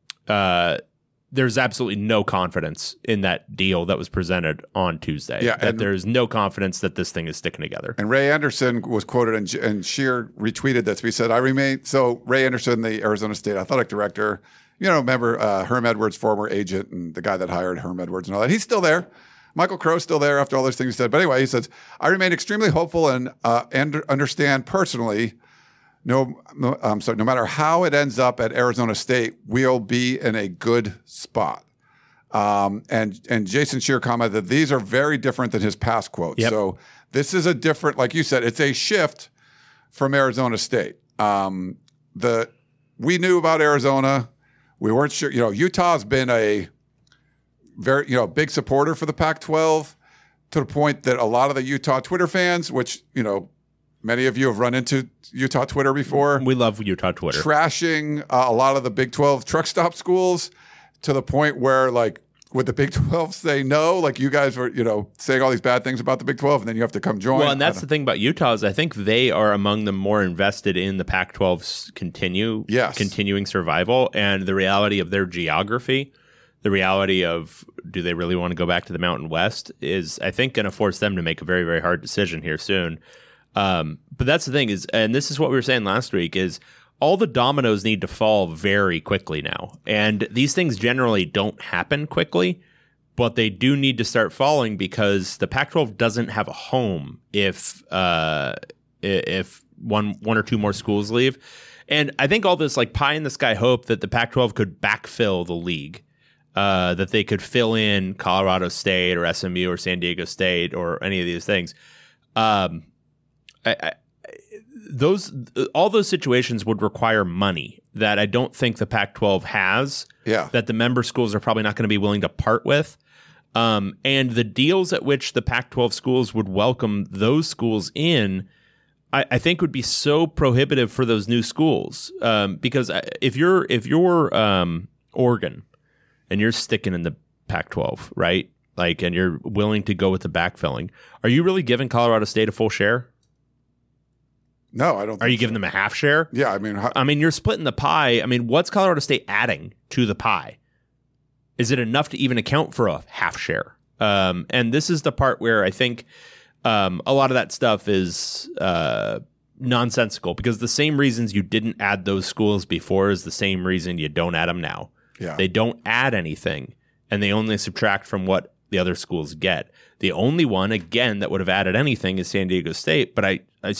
uh, there's absolutely no confidence in that deal that was presented on Tuesday. Yeah, that and- there's no confidence that this thing is sticking together. And Ray Anderson was quoted, and, and Shear retweeted this. He said, I remain, so Ray Anderson, the Arizona State athletic director, you know, remember uh, Herm Edwards' former agent and the guy that hired Herm Edwards and all that. He's still there. Michael Crow's still there after all those things he said. But anyway, he says, I remain extremely hopeful and, uh, and understand personally, no, no, I'm sorry, no matter how it ends up at Arizona State, we'll be in a good spot. Um, and and Jason Shear commented that these are very different than his past quotes. Yep. So this is a different, like you said, it's a shift from Arizona State. Um, the we knew about Arizona. We weren't sure. You know, Utah's been a very you know big supporter for the Pac twelve to the point that a lot of the Utah Twitter fans, which you know many of you have run into Utah Twitter before, We love Utah Twitter. trashing uh, a lot of the Big twelve truck stop schools to the point where, like, would the Big twelve say no? Like, you guys were, you know, saying all these bad things about the Big twelve, and then you have to come join. Well, and I that's the thing about Utah is I think they are among the more invested in the Pac twelve's continue, Yes. continuing survival and the reality of their geography. The reality of do they really want to go back to the Mountain West is, I think, going to force them to make a very, very hard decision here soon. Um, but that's the thing is, and this is what we were saying last week, is all the dominoes need to fall very quickly now. And these things generally don't happen quickly, but they do need to start falling because the Pac twelve doesn't have a home if uh, if one one or two more schools leave. And I think all this like pie in the sky hope that the Pac twelve could backfill the league, uh, that they could fill in Colorado State or S M U or San Diego State or any of these things. Um, I, I, those all those situations would require money that I don't think the Pac twelve has. Yeah. That the member schools are probably not going to be willing to part with. Um, and the deals at which the Pac twelve schools would welcome those schools in, I, I think would be so prohibitive for those new schools. Um, because if you're if you're um, Oregon and you're sticking in the Pac twelve, right? Like, and you're willing to go with the backfilling, are you really giving Colorado State a full share? No, I don't. Are you so. giving them a half share? Yeah, I mean, how- I mean, you're splitting the pie. I mean, what's Colorado State adding to the pie? Is it enough to even account for a half share? Um, and this is the part where I think um, a lot of that stuff is uh, nonsensical, because the same reasons you didn't add those schools before is the same reason you don't add them now. Yeah. They don't add anything, and they only subtract from what the other schools get. The only one, again, that would have added anything is San Diego State, but I, I,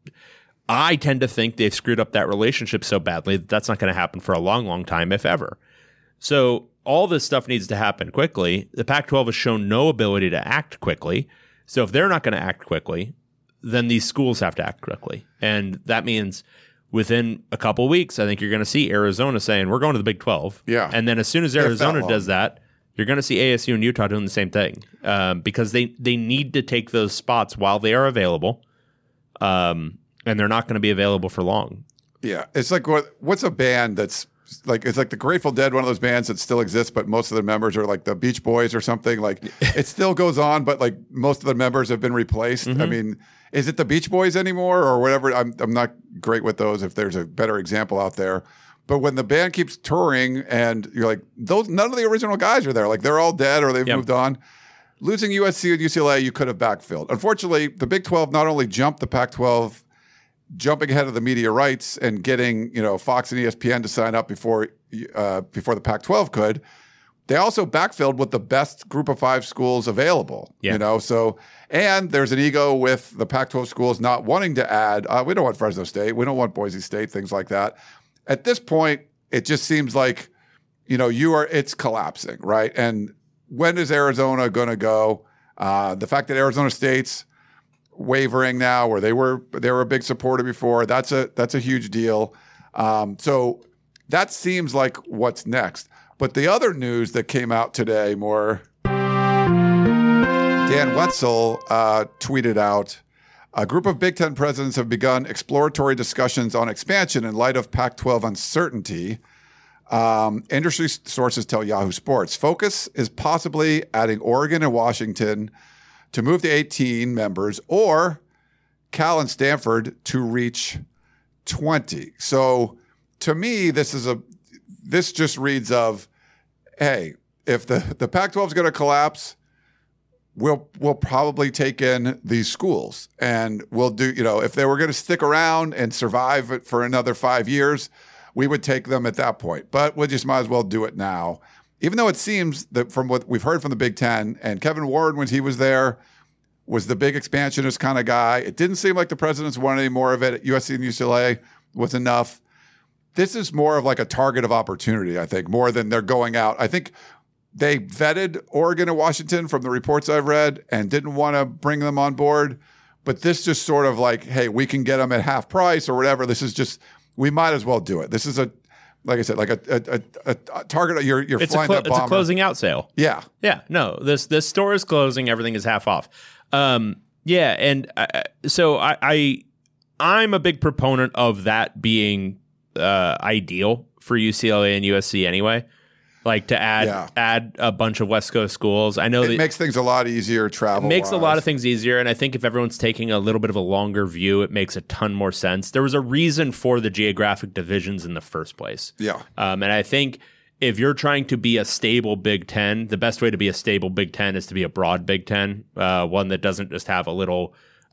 I tend to think they've screwed up that relationship so badly that that's not going to happen for a long, long time, if ever. So all this stuff needs to happen quickly. The Pac twelve has shown no ability to act quickly. So if they're not going to act quickly, then these schools have to act quickly. And that means within a couple weeks, I think you're going to see Arizona saying, we're going to the Big twelve. Yeah. And then as soon as If that Arizona long. does that, you're going to see A S U and Utah doing the same thing, um, because they, they need to take those spots while they are available. Um, and they're not going to be available for long. Yeah, it's like what? What's a band that's like? It's like the Grateful Dead, one of those bands that still exists, but most of the members are like the Beach Boys or something. Like it still goes on, but like most of the members have been replaced. Mm-hmm. I mean, is it the Beach Boys anymore or whatever? I'm I'm not great with those. If there's a better example out there, but when the band keeps touring and you're like, those none of the original guys are there. Like they're all dead or they've Yep. moved on. Losing U S C and U C L A, you could have backfilled. Unfortunately, the Big twelve not only jumped the Pac twelve, jumping ahead of the media rights and getting, you know, Fox and E S P N to sign up before uh, before the Pac twelve could. They also backfilled with the best group of five schools available. Yeah. You know, so and there's an ego with the Pac twelve schools not wanting to add. Uh, we don't want Fresno State. We don't want Boise State. Things like that. At this point, it just seems like, you know, you are. It's collapsing, right? And when is Arizona going to go? Uh, the fact that Arizona State's wavering now, where they were they were a big supporter before, that's a that's a huge deal. Um, so that seems like what's next. But the other news that came out today, more Dan Wetzel uh, tweeted out, a group of Big Ten presidents have begun exploratory discussions on expansion in light of Pac twelve uncertainty. Um, industry sources tell Yahoo Sports. Focus is possibly adding Oregon and Washington to move to eighteen members, or Cal and Stanford to reach twenty. So to me, this is a this just reads of, hey, if the, the Pac twelve is going to collapse, we'll we'll probably take in these schools, and we'll do, you know, if they were going to stick around and survive it for another five years, we would take them at that point. But we just might as well do it now. Even though it seems that from what we've heard from the Big Ten, and Kevin Warren, when he was there, was the big expansionist kind of guy. It didn't seem like the presidents wanted any more of it. U S C and U C L A was enough. This is more of like a target of opportunity, I think, more than they're going out. I think they vetted Oregon and Washington from the reports I've read and didn't want to bring them on board. But this just sort of like, hey, we can get them at half price or whatever. This is just, we might as well do it. This is a, like I said, like a a, a, a target. You're you're It's, a, flying clo- that it's bomber. a closing out sale. Yeah, Yeah, no, this this store is closing. Everything is half off. Um, yeah, and I, so I, I I'm a big proponent of that being uh, ideal for U C L A and U S C anyway. Like to add Yeah. add a bunch of West Coast schools. I know it that makes things a lot easier travel. makes a lot of things easier, and I think if everyone's taking a little bit of a longer view, it makes a ton more sense. There was a reason for the geographic divisions in the first place. Yeah. Um, and I think if you're trying to be a stable Big Ten, the best way to be a stable Big Ten is to be a broad Big Ten, uh, one that doesn't just have a little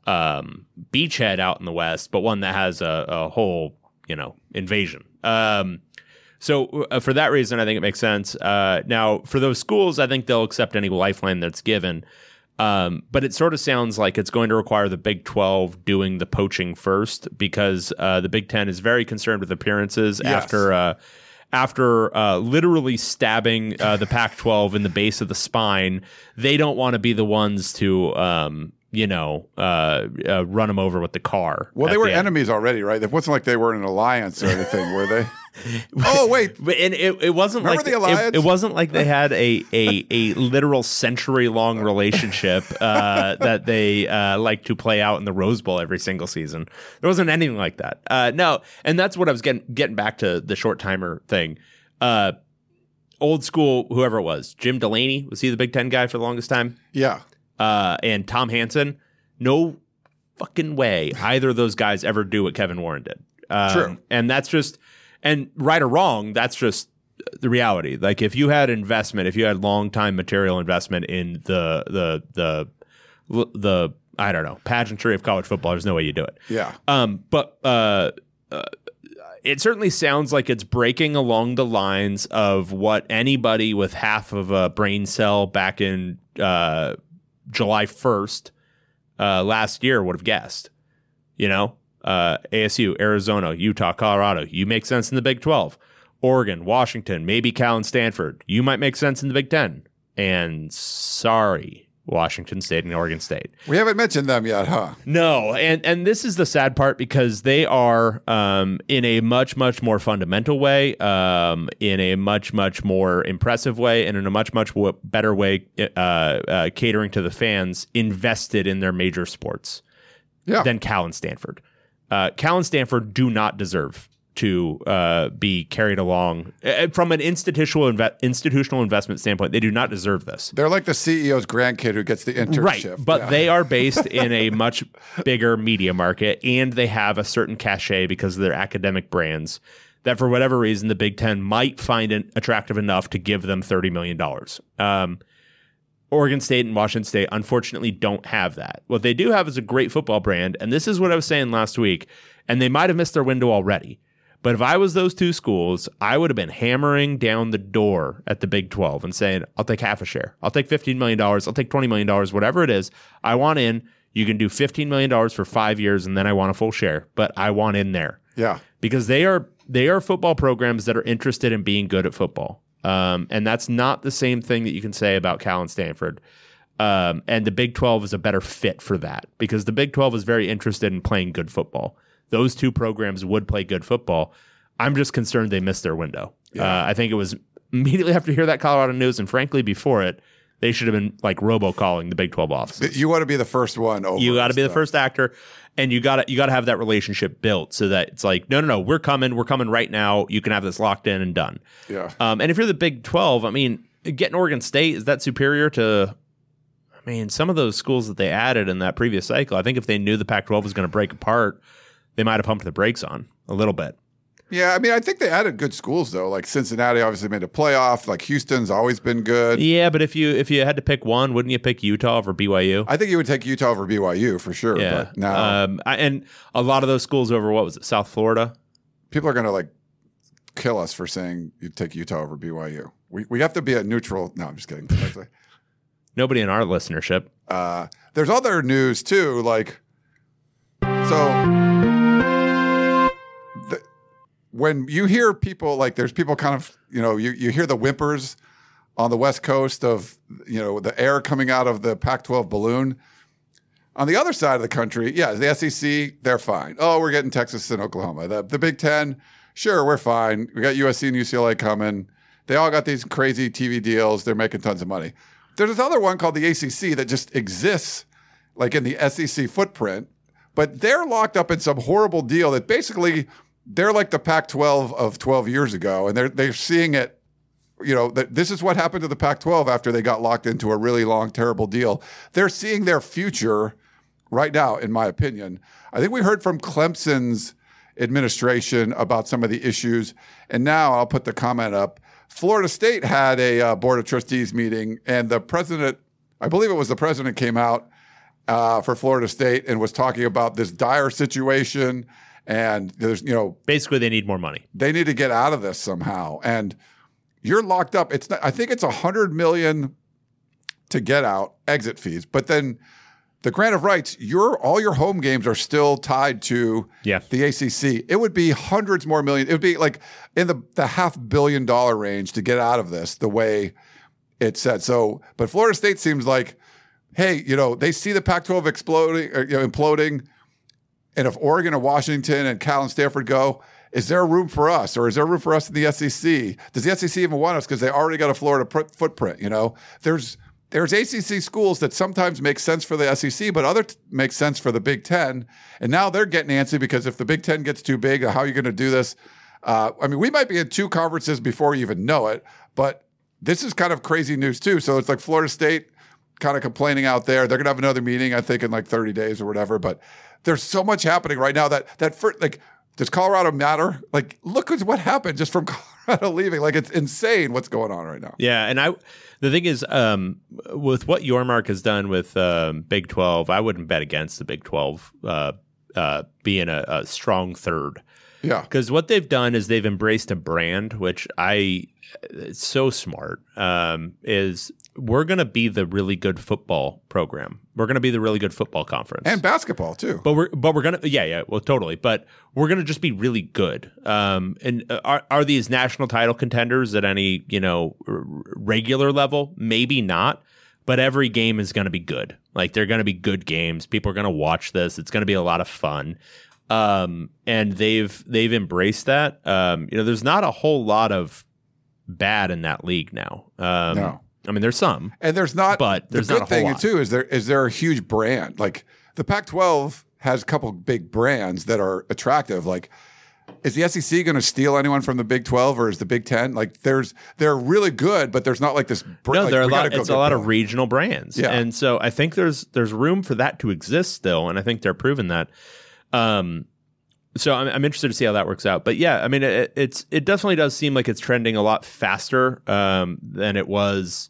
um, beachhead out in the West, but one that has a, a whole, you know, invasion. Um, so uh, for that reason, I think it makes sense. Uh, now, for those schools, I think they'll accept any lifeline that's given. Um, but it sort of sounds like it's going to require the Big twelve doing the poaching first because uh, the Big Ten is very concerned with appearances Yes. after uh, after uh, literally stabbing uh, the Pac twelve in the base of the spine. They don't want to be the ones to, um, you know, uh, uh, run them over with the car. Well, at they were the end. enemies already, right? It wasn't like they were in an alliance or anything, were they? Oh, wait. But and it, it wasn't Remember like the alliance? It, it wasn't like they had a a, a literal century long relationship uh, that they uh, like to play out in the Rose Bowl every single season. There wasn't anything like that. Uh, no, and that's what I was getting getting back to the short timer thing. Uh, old school, whoever it was, Jim Delaney, was he the Big Ten guy for the longest time? Yeah. Uh, and Tom Hansen, no fucking way either of those guys ever do what Kevin Warren did. Um, True. And that's just. And right or wrong, that's just the reality. Like if you had investment, if you had long time material investment in the the the the I don't know pageantry of college football, there's no way you do it. Yeah. Um, but uh, uh, it certainly sounds like it's breaking along the lines of what anybody with half of a brain cell back in uh, July first uh, last year would have guessed. You know. Uh, A S U, Arizona, Utah, Colorado. You make sense in the Big twelve. Oregon, Washington, maybe Cal and Stanford. You might make sense in the Big ten. And sorry, Washington State and Oregon State. We haven't mentioned them yet, huh? No, and and this is the sad part because they are um, in a much, much more fundamental way, um, in a much, much more impressive way, and in a much, much w- better way, uh, uh, catering to the fans invested in their major sports Yeah. than Cal and Stanford. Uh, Cal and Stanford do not deserve to uh, be carried along uh, from an institutional inve- institutional investment standpoint. They do not deserve this. They're like the C E O's grandkid who gets the internship. Right, but Yeah. they are based in a much bigger media market, and they have a certain cachet because of their academic brands that, for whatever reason, the Big Ten might find it attractive enough to give them thirty million dollars. Um, Oregon State and Washington State, unfortunately, don't have that. What they do have is a great football brand, and this is what I was saying last week, and they might have missed their window already. But if I was those two schools, I would have been hammering down the door at the Big twelve and saying, I'll take half a share. I'll take fifteen million dollars. I'll take twenty million dollars, whatever it is. I want in. You can do fifteen million dollars for five years, and then I want a full share. But I want in there. Yeah. Because they are they are football programs that are interested in being good at football. Um, and that's not the same thing that you can say about Cal and Stanford. Um, and the Big twelve is a better fit for that because the Big twelve is very interested in playing good football. Those two programs would play good football. I'm just concerned they missed their window. Yeah. Uh, I think it was immediately after hear that Colorado news, and frankly, before it, they should have been like robocalling the Big twelve offices. You want to be the first one over. You got to be the stuff. first actor, and you got to you got to have that relationship built so that it's like, no, no, no, we're coming, we're coming right now. You can have this locked in and done. Yeah. Um, and if you're the Big twelve, I mean, getting Oregon State, is that superior to? I mean, some of those schools that they added in that previous cycle, I think if they knew the Pac twelve was going to break apart, they might have pumped the brakes on a little bit. Yeah, I mean, I think they added good schools though. Like Cincinnati obviously made a playoff. Like Houston's always been good. Yeah, but if you if you had to pick one, wouldn't you pick Utah over B Y U? I think you would take Utah over B Y U for sure. Yeah. But now Um, I, and a lot of those schools over, what was it, South Florida? people are going to like kill us for saying you'd take Utah over B Y U. We we have to be a neutral. No, I'm just kidding. Actually, Nobody in our listenership. uh, there's other news too. Like so. The, when you hear people like there's people kind of, you know, you, you hear the whimpers on the West Coast of, you know, the air coming out of the Pac twelve balloon. On the other side of the country, yeah, the S E C, they're fine. Oh, we're getting Texas and Oklahoma. The, the Big Ten, sure, we're fine. We got U S C and U C L A coming. They all got these crazy T V deals. They're making tons of money. There's this other one called the A C C that just exists like in the S E C footprint, but they're locked up in some horrible deal that basically they're like the Pac twelve of twelve years ago, and they're they're seeing it. You know, that this is what happened to the Pac twelve after they got locked into a really long, terrible deal. They're seeing their future right now, in my opinion. I think we heard from Clemson's administration about some of the issues, and now I'll put the comment up. Florida State had a uh, board of trustees meeting, and the president, I believe it was the president, came out uh, for Florida State and was talking about this dire situation. And there's, you know, Basically, they need more money. they need to get out of this somehow. And you're locked up. It's not, I think it's a hundred million to get out, exit fees. But then the grant of rights, your all your home games are still tied to Yeah. the A C C. It would be hundreds more million. It would be like in the, the half billion dollar range to get out of this the way it's said. So, but Florida State seems like, hey, you know, they see the Pac twelve exploding, or, you know, imploding. And if Oregon and Washington and Cal and Stanford go, is there room for us, or is there room for us in the S E C? Does the S E C even want us because they already got a Florida pr- footprint? You know, there's there's A C C schools that sometimes make sense for the S E C, but other t- make sense for the Big Ten. And now they're getting antsy because if the Big Ten gets too big, how are you going to do this? Uh, I mean, we might be in two conferences before you even know it, but this is kind of crazy news too. So it's like Florida State kind of complaining out there. They're going to have another meeting, I think, in like thirty days or whatever. But there's so much happening right now that that for, like. Does Colorado matter? Like, look at what happened just from Colorado leaving. Like, it's insane what's going on right now. Yeah, and I, the thing is, um, with what Yormark has done with um, Big twelve, I wouldn't bet against the Big twelve uh, uh, being a, a strong third. Yeah. Because what they've done is they've embraced a brand, which I, it's so smart, um, is we're going to be the really good football program. We're going to be the really good football conference. And basketball, too. But we're but we're going to, yeah, yeah, well, totally. But we're going to just be really good. Um, and are, are these national title contenders at any, you know, r- regular level? Maybe not. But every game is going to be good. Like, they're going to be good games. People are going to watch this. It's going to be a lot of fun. Um, and they've they've embraced that. Um, you know, there's not a whole lot of bad in that league now. Um, No. I mean, there's some. And there's not, But there's the not good a whole thing, lot. too, is there is there a huge brand. Like, the Pac twelve has a couple big brands that are attractive. Like, is the S E C going to steal anyone from the Big twelve, or is the Big ten? Like, there's they're really good, but there's not like this. Br- No, like, there are a we lot. gotta go It's a get lot of going. regional brands, Yeah. and so I think there's there's room for that to exist still, and I think they're proving that. Um, so I'm, I'm interested to see how that works out. But yeah, I mean, it, it's it definitely does seem like it's trending a lot faster um, than it was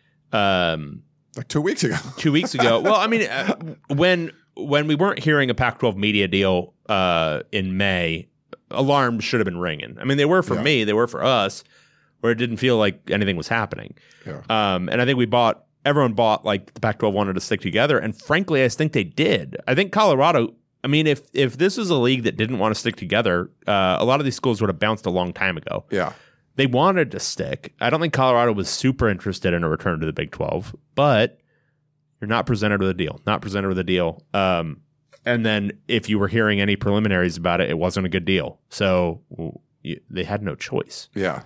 um, Like two weeks ago. two weeks ago. Well, I mean, uh, when when we weren't hearing a Pac twelve media deal uh, in May, alarms should have been ringing. I mean, they were for Yeah. me, they were for us, where it didn't feel like anything was happening. Yeah. Um, and I think we bought, everyone bought like the Pac twelve wanted to stick together. And frankly, I think they did. I think Colorado, I mean, if if this was a league that didn't want to stick together, uh, a lot of these schools would have bounced a long time ago. Yeah. They wanted to stick. I don't think Colorado was super interested in a return to the Big twelve, but you're not presented with a deal, not presented with a deal. Um, and then if you were hearing any preliminaries about it, it wasn't a good deal. So you, they had no choice. Yeah.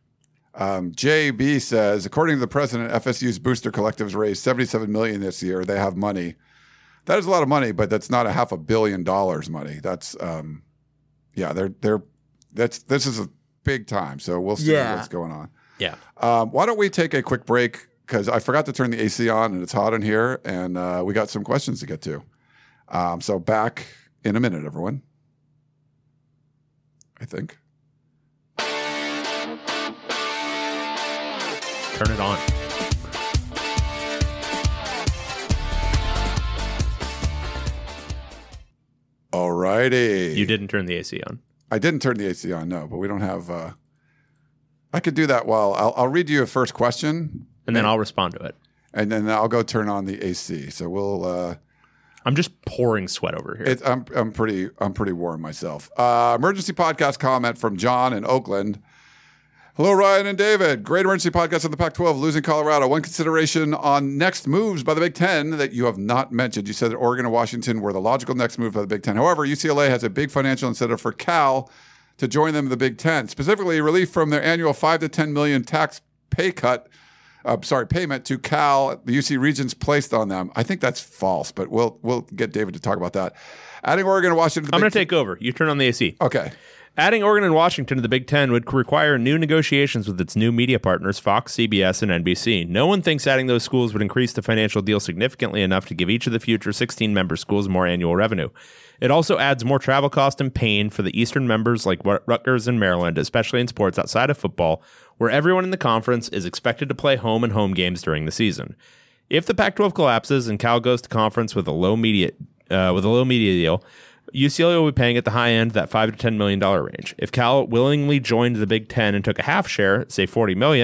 Um, J B says, according to the president, F S U's booster collectives raised seventy-seven million dollars this year. They have money. That is a lot of money, but that's not a half a billion dollars money. That's, um, yeah, they're, they're, that's, this is a big time. So we'll see Yeah. what's going on. Yeah. Um, why don't we take a quick break? Because I forgot to turn the A C on and it's hot in here, and uh, we got some questions to get to. Um, so back in a minute, everyone. I think. Turn it on. All righty. You didn't turn the A C on. I didn't turn the A C on, no, but we don't have. Uh, I could do that while I'll, I'll read you a first question, And then I'll respond to it. and then I'll go turn on the A C. So we'll. Uh, I'm just pouring sweat over here. It's, I'm I'm pretty I'm pretty warm myself. Uh, emergency podcast comment from John in Oakland. Hello, Ryan and David. Great emergency podcast on the Pac twelve losing Colorado. One consideration on next moves by the Big Ten that you have not mentioned. You said that Oregon and Washington were the logical next move by the Big Ten. However, U C L A has a big financial incentive for Cal to join them in the Big Ten, specifically relief from their annual five to ten million tax pay cut. Uh, sorry, payment to Cal, the U C Regents placed on them. I think that's false, but we'll we'll get David to talk about that. Adding Oregon and Washington to the I'm Big going to take over. You turn on the A C. Okay. Adding Oregon and Washington to the Big Ten would require new negotiations with its new media partners, Fox, C B S, and N B C. No one thinks adding those schools would increase the financial deal significantly enough to give each of the future sixteen member schools more annual revenue. It also adds more travel cost and pain for the Eastern members like Rutgers and Maryland, especially in sports outside of football, where everyone in the conference is expected to play home and home games during the season. If the Pac twelve collapses and Cal goes to conference with a low media uh, with a low media deal, U C L A will be paying at the high end that five to ten million dollar range. If Cal willingly joined the Big Ten and took a half share, say forty million,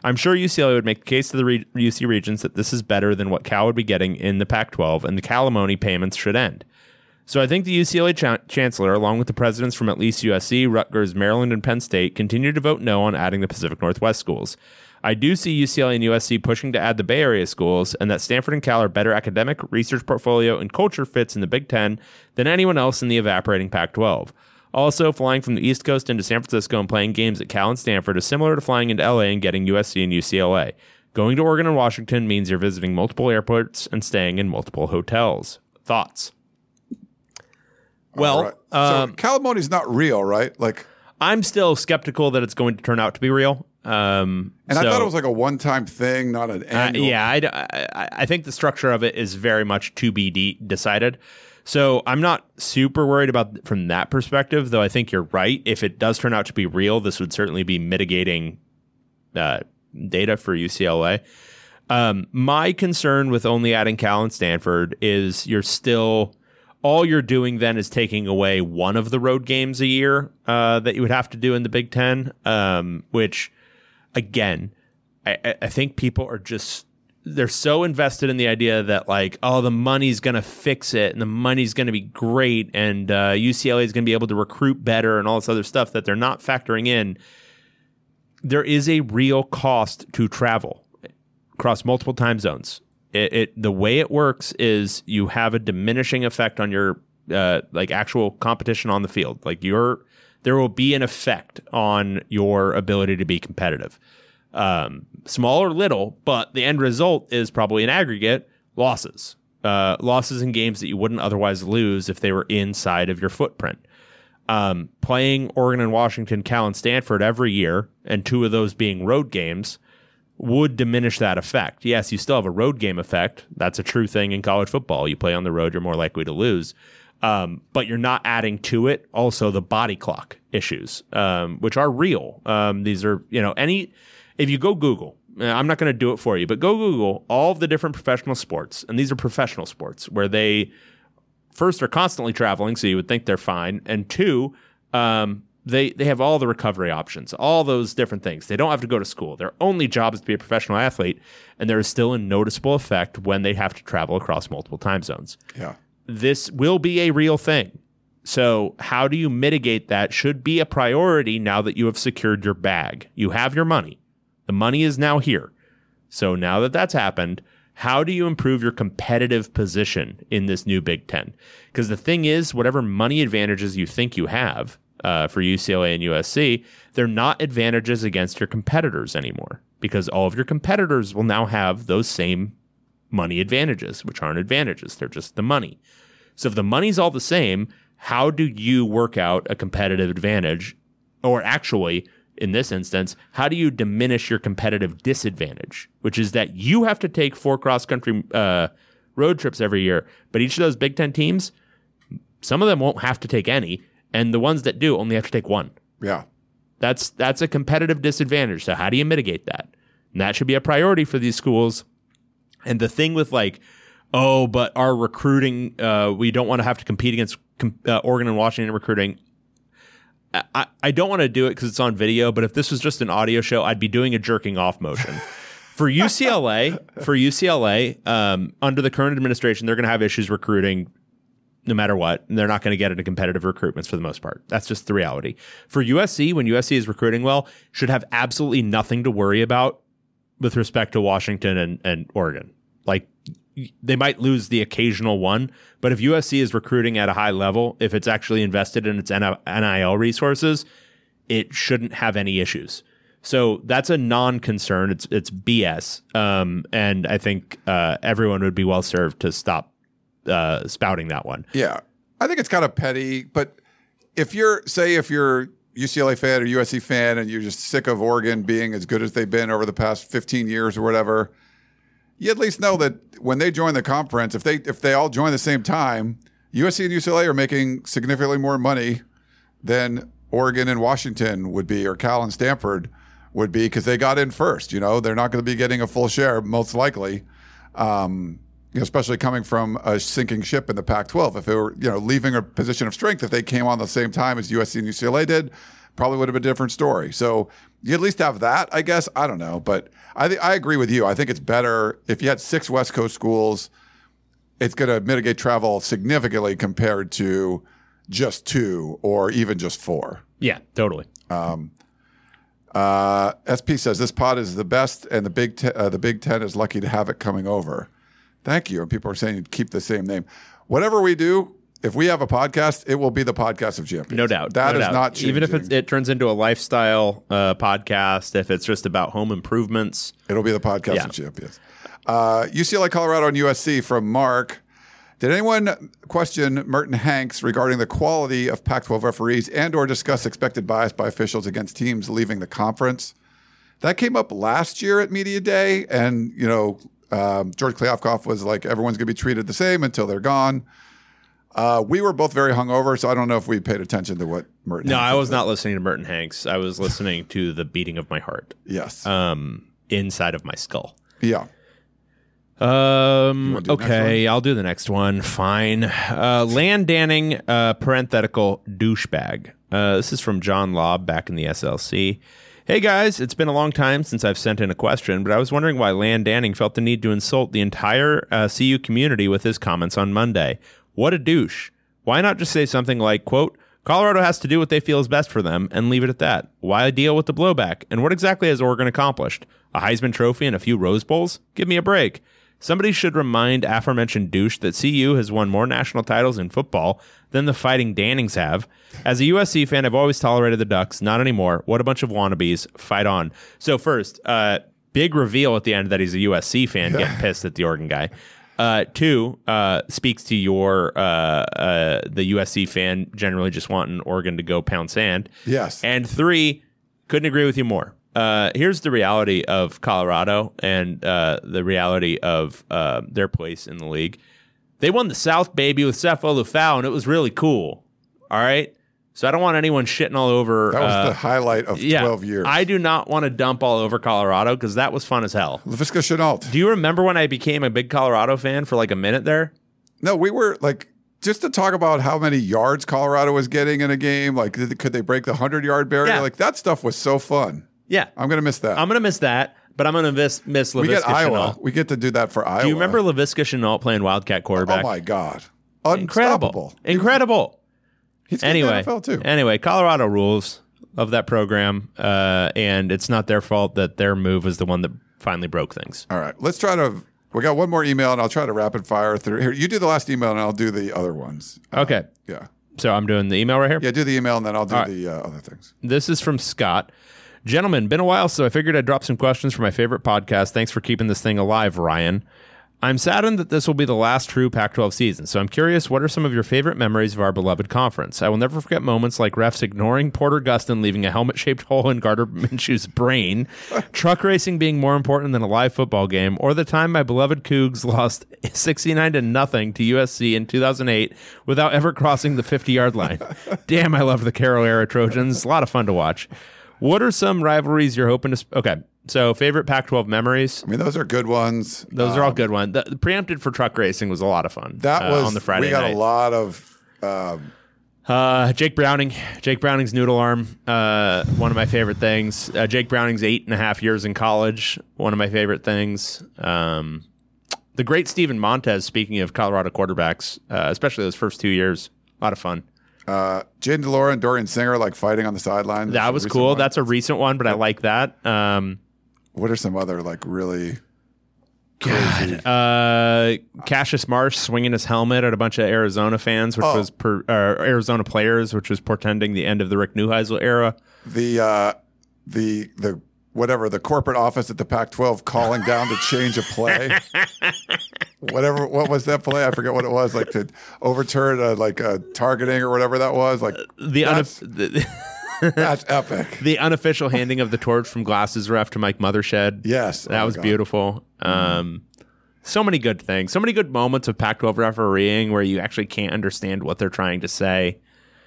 I'm sure U C L A would make the case to the re- U C Regents that this is better than what Cal would be getting in the Pac twelve, and the Calamoni payments should end. So I think the U C L A cha- chancellor, along with the presidents from at least U S C, Rutgers, Maryland, and Penn State, continue to vote no on adding the Pacific Northwest schools. I do see U C L A and U S C pushing to add the Bay Area schools, and that Stanford and Cal are better academic, research portfolio, and culture fits in the Big Ten than anyone else in the evaporating Pac twelve. Also, flying from the East Coast into San Francisco and playing games at Cal and Stanford is similar to flying into L A and getting U S C and U C L A. Going to Oregon and Washington means you're visiting multiple airports and staying in multiple hotels. Thoughts? Well, right. um, so Calamoni's not real, right? Like, I'm still skeptical that it's going to turn out to be real. Um, and so, I thought it was like a one-time thing, not an uh, annual. yeah, I, I, I think the structure of it is very much to be de- decided. So I'm not super worried about from that perspective, though I think you're right. If it does turn out to be real, this would certainly be mitigating uh, data for U C L A. Um, my concern with only adding Cal and Stanford is you're still... all you're doing then is taking away one of the road games a year uh, that you would have to do in the Big Ten, um, which, again, I, I think people are just, they're so invested in the idea that, like, oh, the money's going to fix it and the money's going to be great and uh, U C L A is going to be able to recruit better and all this other stuff that they're not factoring in. There is a real cost to travel across multiple time zones. It, it the way it works is you have a diminishing effect on your uh, like actual competition on the field. Like your there will be an effect on your ability to be competitive, um, small or little. But the end result is probably an aggregate losses, uh, losses in games that you wouldn't otherwise lose if they were inside of your footprint. Um, playing Oregon and Washington, Cal and Stanford every year, and two of those being road games, would diminish that effect. Yes, you still have a road game effect. That's a true thing in college football. You play on the road, you're more likely to lose. Um, but you're not adding to it also the body clock issues, um, which are real. Um, these are, you know, any, if you go Google, I'm not going to do it for you, but go Google all of the different professional sports. And these are professional sports where they first are constantly traveling. So you would think they're fine. And two, um, They they have all the recovery options, all those different things. They don't have to go to school. Their only job is to be a professional athlete, and there is still a noticeable effect when they have to travel across multiple time zones. Yeah. This will be a real thing. So how do you mitigate that should be a priority now that you have secured your bag. You have your money. The money is now here. So now that that's happened, how do you improve your competitive position in this new Big Ten? Because the thing is, whatever money advantages you think you have, Uh, for U C L A and U S C, they're not advantages against your competitors anymore because all of your competitors will now have those same money advantages, which aren't advantages. They're just the money. So if the money's all the same, how do you work out a competitive advantage? Or actually, in this instance, how do you diminish your competitive disadvantage, which is that you have to take four cross-country uh, road trips every year, but each of those Big Ten teams, some of them won't have to take any, and the ones that do only have to take one. Yeah. That's that's a competitive disadvantage. So how do you mitigate that? And that should be a priority for these schools. And the thing with like, oh, but our recruiting, uh, we don't want to have to compete against uh, Oregon and Washington recruiting. I, I don't want to do it because it's on video, but if this was just an audio show, I'd be doing a jerking off motion. For U C L A, for U C L A, um, under the current administration, they're going to have issues recruiting no matter what, and they're not going to get into competitive recruitments for the most part. That's just the reality. For U S C, when U S C is recruiting well, should have absolutely nothing to worry about with respect to Washington and, and Oregon. Like, they might lose the occasional one, but if U S C is recruiting at a high level, if it's actually invested in its N I L resources, it shouldn't have any issues. So that's a non-concern. It's it's B S, um, and I think uh, everyone would be well served to stop Uh, spouting that one. Yeah. I think it's kind of petty, but if you're, say, if you're U C L A fan or U S C fan and you're just sick of Oregon being as good as they've been over the past fifteen years or whatever, you at least know that when they join the conference, if they if they all join the same time, U S C and U C L A are making significantly more money than Oregon and Washington would be, or Cal and Stanford would be, because they got in first. You know, they're not going to be getting a full share, most likely. Um, You know, especially coming from a sinking ship in the Pac twelve. If they were, you know, leaving a position of strength, if they came on the same time as U S C and U C L A did, probably would have been a different story. So you at least have that, I guess. I don't know. But I, th- I agree with you. I think it's better if you had six West Coast schools, it's going to mitigate travel significantly compared to just two or even just four. Yeah, totally. Um, uh, S P says this pod is the best, and the Big Ten, uh, the Big Ten is lucky to have it coming over. Thank you. And people are saying keep the same name. Whatever we do, if we have a podcast, it will be the podcast of champions. No doubt. That no is doubt. not changing. Even if it, it turns into a lifestyle uh, podcast, if it's just about home improvements, it'll be the podcast Yeah. of champions. Uh, U C L A, Colorado, and U S C from Mark. Did anyone question Merton Hanks regarding the quality of Pac twelve referees and or discuss expected bias by officials against teams leaving the conference? That came up last year at Media Day, and you know um, George Kliavkoff was like, everyone's going to be treated the same until they're gone. Uh, we were both very hungover, so I don't know if we paid attention to what Merton no, Hanks I was said. not listening to Merton Hanks. I was listening to the beating of my heart Yes. um, inside of my skull. yeah. Um. wanna do the next Okay, I'll do the next one. Fine. Uh, Land Danning, uh, parenthetical douchebag. Uh, this is from John Lobb back in the S L C. Hey guys, it's been a long time since I've sent in a question, but I was wondering why Land Danning felt the need to insult the entire uh, C U community with his comments on Monday. What a douche. Why not just say something like, quote, Colorado has to do what they feel is best for them and leave it at that. Why deal with the blowback? And what exactly has Oregon accomplished? A Heisman Trophy and a few Rose Bowls? Give me a break. Somebody should remind aforementioned douche that C U has won more national titles in football than the Fighting Dannings have. As a U S C fan, I've always tolerated the Ducks. Not anymore. What a bunch of wannabes. Fight on. So first, uh, big reveal at the end that he's a U S C fan getting pissed at the Oregon guy. Uh, two, uh, speaks to your uh, uh, the U S C fan generally just wanting Oregon to go pound sand. Yes. And three, couldn't agree with you more. Uh, here's the reality of Colorado and uh, the reality of uh, their place in the league. They won the South, baby, with Sefo Lufau, and it was really cool. All right? So I don't want anyone shitting all over. That was uh, the highlight of yeah, twelve years. I do not want to dump all over Colorado because that was fun as hell. LaVisca Chenault. Do you remember when I became a big Colorado fan for like a minute there? No, we were like, just to talk about how many yards Colorado was getting in a game. Like, did, could they break the hundred-yard barrier? Yeah. Like, that stuff was so fun. Yeah. I'm going to miss that. I'm going to miss that, but I'm going to miss, miss LaVisca we get Iowa. Chenault. We get to do that for Iowa. Do you remember LaVisca Chenault playing Wildcat quarterback? Oh, my God. Incredible. Unstoppable. Incredible. He's good in the Anyway, N F L too. anyway, Colorado rules of that program, uh, and it's not their fault that their move was the one that finally broke things. All right. Let's try to. We got one more email, and I'll try to rapid fire through. Here, you do the last email, and I'll do the other ones. Uh, Okay. Yeah. So I'm doing the email right here. Yeah, do the email, and then I'll do All right. the uh, other things. This is from Scott. Gentlemen, been a while, so I figured I'd drop some questions for my favorite podcast. Thanks for keeping this thing alive, Ryan. I'm saddened that this will be the last true Pac twelve season, so I'm curious, what are some of your favorite memories of our beloved conference? I will never forget moments like refs ignoring Porter Gustin leaving a helmet-shaped hole in Gardner Minshew's brain, truck racing being more important than a live football game, or the time my beloved Cougs lost sixty-nine to nothing to U S C in two thousand eight without ever crossing the fifty-yard line. Damn, I love the Carroll-era Trojans. A lot of fun to watch. What are some rivalries you're hoping to... Sp- okay, so favorite Pac twelve memories. I mean, those are good ones. Those are all Um, good ones. The, the preempted for truck racing was a lot of fun. That uh, was on the Friday We got night. a lot of. Um, Uh, Jake Browning, Jake Browning's noodle arm. Uh, one of my favorite things. Uh, Jake Browning's eight and a half years in college. One of my favorite things. Um, the great Steven Montez. Speaking of Colorado quarterbacks, uh, especially those first two years, a lot of fun. uh, Jaden DeLora and Dorian Singer like fighting on the sideline. That was cool. That's a recent one, but I like that. Um, What are some other like really? God, uh, Cassius Marsh swinging his helmet at a bunch of Arizona fans, which Oh. was per, uh, Arizona players, which was portending the end of the Rick Neuheisel era. The uh, the the whatever the corporate office at the Pac twelve calling down to change a play. Whatever, what was that play? I forget what it was. Like to overturn a, like a targeting or whatever that was. Like The, that's, unof- the, that's epic. the unofficial handing of the torch from Glasses ref to Mike Mothershed. Yes, oh that my was God. beautiful. Um, so many good things. So many good moments of Pac twelve refereeing where you actually can't understand what they're trying to say.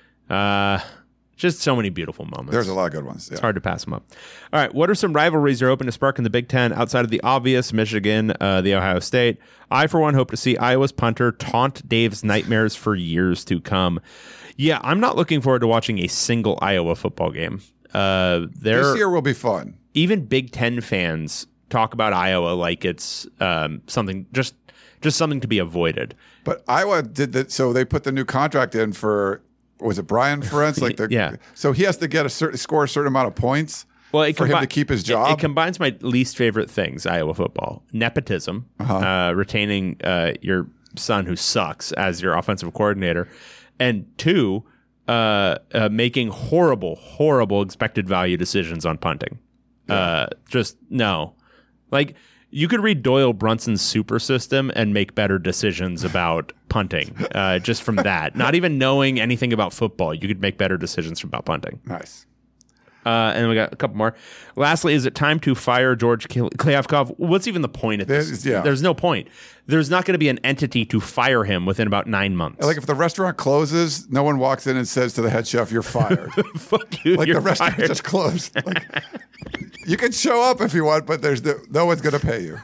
Uh, just so many beautiful moments. There's a lot of good ones. Yeah. It's hard to pass them up. All right, what are some rivalries you're hoping to spark in the Big Ten outside of the obvious Michigan, uh, the Ohio State? I, for one, hope to see Iowa's punter taunt Dave's nightmares for years to come. Yeah, I'm not looking forward to watching a single Iowa football game. Uh, there, This year will be fun. Even Big Ten fans talk about Iowa like it's um, something just just something to be avoided. But Iowa did that, so they put the new contract in for was it Brian Ferentz? Like the, Yeah. So he has to get a certain score, a certain amount of points. Well, it for him combi- to keep his it- job. It, combines my least favorite things, Iowa football: nepotism, Uh-huh. uh, retaining uh, your son who sucks as your offensive coordinator, and two, uh, uh, making horrible, horrible expected value decisions on punting. Uh, just no, like you could read Doyle Brunson's super system and make better decisions about punting uh, just from that. Not even knowing anything about football, you could make better decisions about punting. Nice. Uh, and we got a couple more. Lastly, is it time to fire George Kliavkoff? What's even the point of this? There's- yeah. There's no point. There's not going to be an entity to fire him within about nine months. Like if the restaurant closes, no one walks in and says to the head chef, "You're fired." Fuck you, Like you're the restaurant fired. just closed. Like, you can show up if you want, but there's no, no one's going to pay you.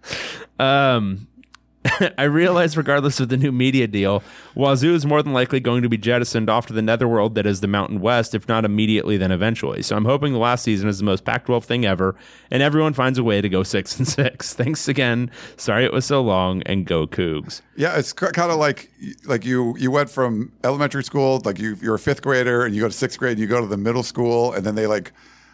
Um, I realize, regardless of the new media deal, Wazoo is more than likely going to be jettisoned off to the netherworld that is the Mountain West, if not immediately, then eventually. So I'm hoping the last season is the most Pac twelve thing ever, and everyone finds a way to go six and six. Thanks again. Sorry it was so long, and go Cougs. Yeah, it's kind of like like you you went from elementary school, like you you're a fifth grader, and you go to sixth grade, and you go to the middle school, and then they like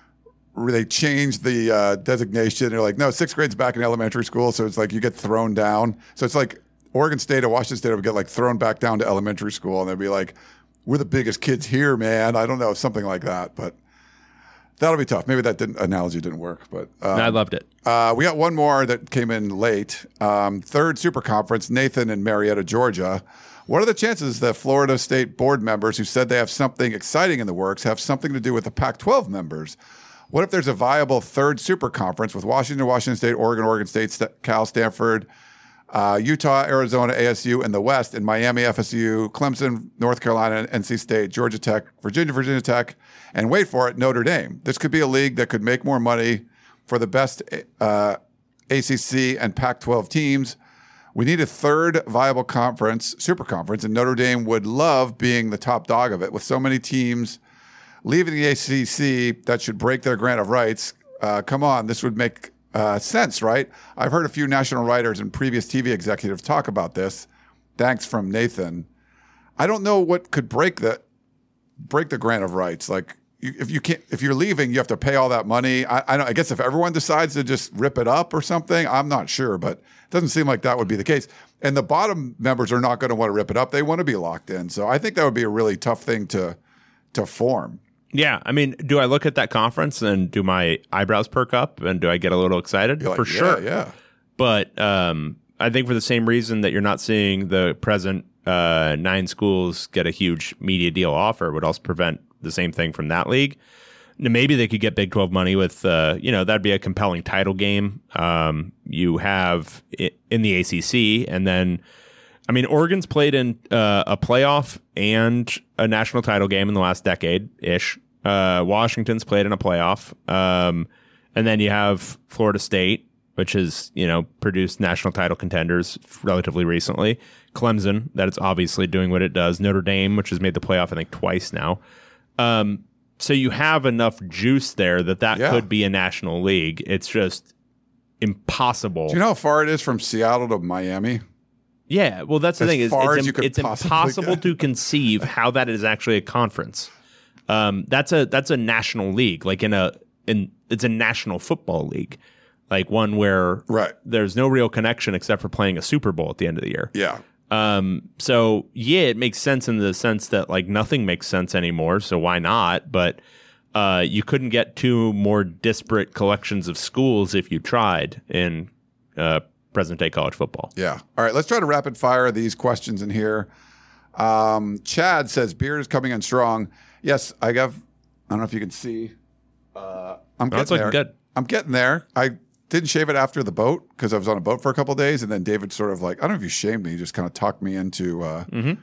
they change the uh, designation. They're like, no, sixth grade's back in elementary school, so it's like you get thrown down. So it's like Oregon State or Washington State would get like thrown back down to elementary school, and they'd be like, we're the biggest kids here, man. I don't know, something like that, but that'll be tough. Maybe that didn't, analogy didn't work, but um, I loved it. Uh, we got one more that came in late. Um, third Super Conference, Nathan in Marietta, Georgia. What are the chances that Florida State board members who said they have something exciting in the works have something to do with the Pac twelve members? What if there's a viable third Super Conference with Washington, Washington State, Oregon, Oregon State, St- Cal, Stanford, uh, Utah, Arizona, A S U in the West, and Miami, F S U, Clemson, North Carolina, N C State, Georgia Tech, Virginia, Virginia Tech, and wait for it, Notre Dame. This could be a league that could make more money for the best uh, A C C and Pac twelve teams. We need a third viable conference, super conference, and Notre Dame would love being the top dog of it. With so many teams leaving the A C C that should break their grant of rights, uh, come on, this would make uh, sense, right? I've heard a few national writers and previous T V executives talk about this. Thanks from Nathan. I don't know what could break the break the grant of rights. Like you, if you can't, if you're leaving, you have to pay all that money. I, I, don't, I guess if everyone decides to just rip it up or something, I'm not sure, but it doesn't seem like that would be the case. And the bottom members are not going to want to rip it up. They want to be locked in. So I think that would be a really tough thing to to form. Yeah, I mean, do I look at that conference and do my eyebrows perk up and do I get a little excited? You're like, For yeah, sure. Yeah. But um, I think for the same reason that you're not seeing the present uh, nine schools get a huge media deal offer would also prevent the same thing from that league. Now, maybe they could get Big twelve money with, uh, you know, that'd be a compelling title game. Um, you have it in the A C C, and then, I mean, Oregon's played in uh, a playoff and a national title game in the last decade-ish. Uh, Washington's played in a playoff. Um, and then you have Florida State, which has, you know, produced national title contenders relatively recently. Clemson, that it's obviously doing what it does. Notre Dame, which has made the playoff, I think, twice now. Um, so you have enough juice there that that Yeah. could be a national league. It's just impossible. Do you know how far it is from Seattle to Miami? Yeah, well, that's the As thing. Is far it's, as you im- could it's possibly impossible get. to conceive how that is actually a conference. Um, that's a that's a national league, like in a in it's a national football league, like one where Right. there's no real connection except for playing a Super Bowl at the end of the year. Yeah. Um, so yeah, it makes sense in the sense that like nothing makes sense anymore. So why not? But uh, you couldn't get two more disparate collections of schools if you tried in uh, present day college football. Yeah. All right. Let's try to rapid fire these questions in here. Um, Chad says beard is coming in strong. Yes, I have. I don't know if you can see. Uh, I'm No, it's getting looking there. good. I'm getting there. I didn't shave it after the boat because I was on a boat for a couple of days, and then David sort of like I don't know if you shamed me, he just kind of talked me into uh,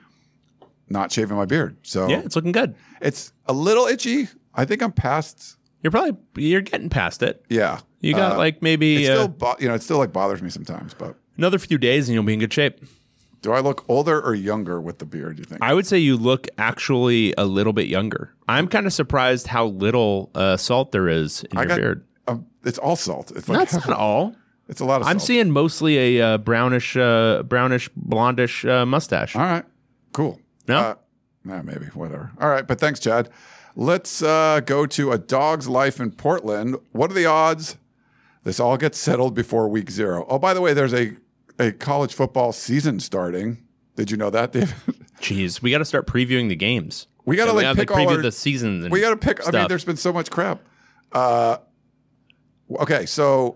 not shaving my beard. So Mm-hmm. Yeah, it's looking good. it's a little itchy. I think I'm past. You're probably you're getting past it. Yeah, You got Uh, like maybe It uh, still, bo- you know, it still like bothers me sometimes, but another few days and you'll be in good shape. Do I look older or younger with the beard, do you think? I would say you look actually a little bit younger. I'm kind of surprised how little uh, salt there is in I your got, beard. Um, it's all salt. It's like That's not all. It's a lot of I'm salt. seeing mostly a uh, brownish, uh, brownish, blondish uh, mustache. All right. Cool. No? Uh, nah, maybe. Whatever. All right. But thanks, Chad. Let's uh, go to A Dog's Life in Portland. What are the odds this all gets settled before week zero? Oh, by the way, there's a, a college football season starting. Did you know that, David? Jeez, we got to start previewing the games. We got to And like have, pick like, all preview our, the seasons. And we got to pick. Stuff. I mean, there's been so much crap. Uh, okay, so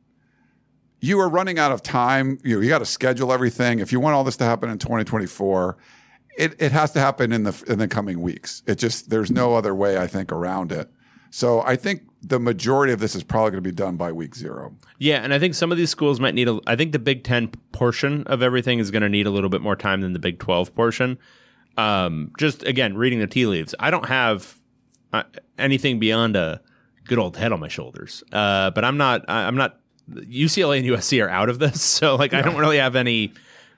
you are running out of time. You you got to schedule everything. If you want all this to happen in twenty twenty-four, it it has to happen in the in the coming weeks. It just there's no other way I think around it. So I think the majority of this is probably going to be done by week zero. Yeah, and I think some of these schools might need a. I think the Big Ten portion of everything is going to need a little bit more time than the Big twelve portion. Um, just again, reading the tea leaves, I don't have uh, anything beyond a good old head on my shoulders. Uh, but I'm not. I, I'm not. U C L A and U S C are out of this, so like yeah. I don't really have any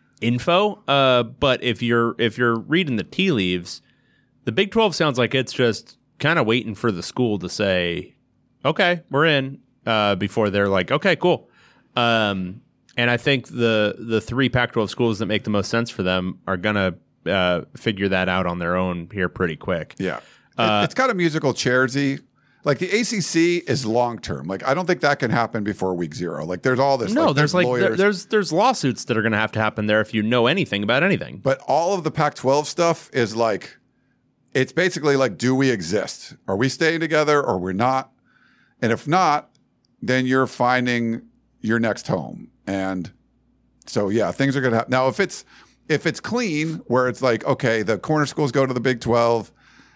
info. Uh, but if you're if you're reading the tea leaves, the Big twelve sounds like it's just kind of waiting for the school to say, "Okay, we're in." Uh, before they're like, "Okay, cool." Um, and I think the the three Pac twelve schools that make the most sense for them are gonna uh, figure that out on their own here pretty quick. Yeah, uh, it, it's kind of musical chairsy. Like the A C C is long term. Like I don't think that can happen before week zero. Like there's all this. No, like, there's, there's like lawyers. there, there's there's lawsuits that are going to have to happen there if you know anything about anything. But all of the Pac twelve stuff is like, it's basically like, do we exist? Are we staying together or we're not? And if not, then you're finding your next home. And so yeah, things are going to happen. Now if it's if it's clean, where it's like, okay, the corner schools go to the Big twelve,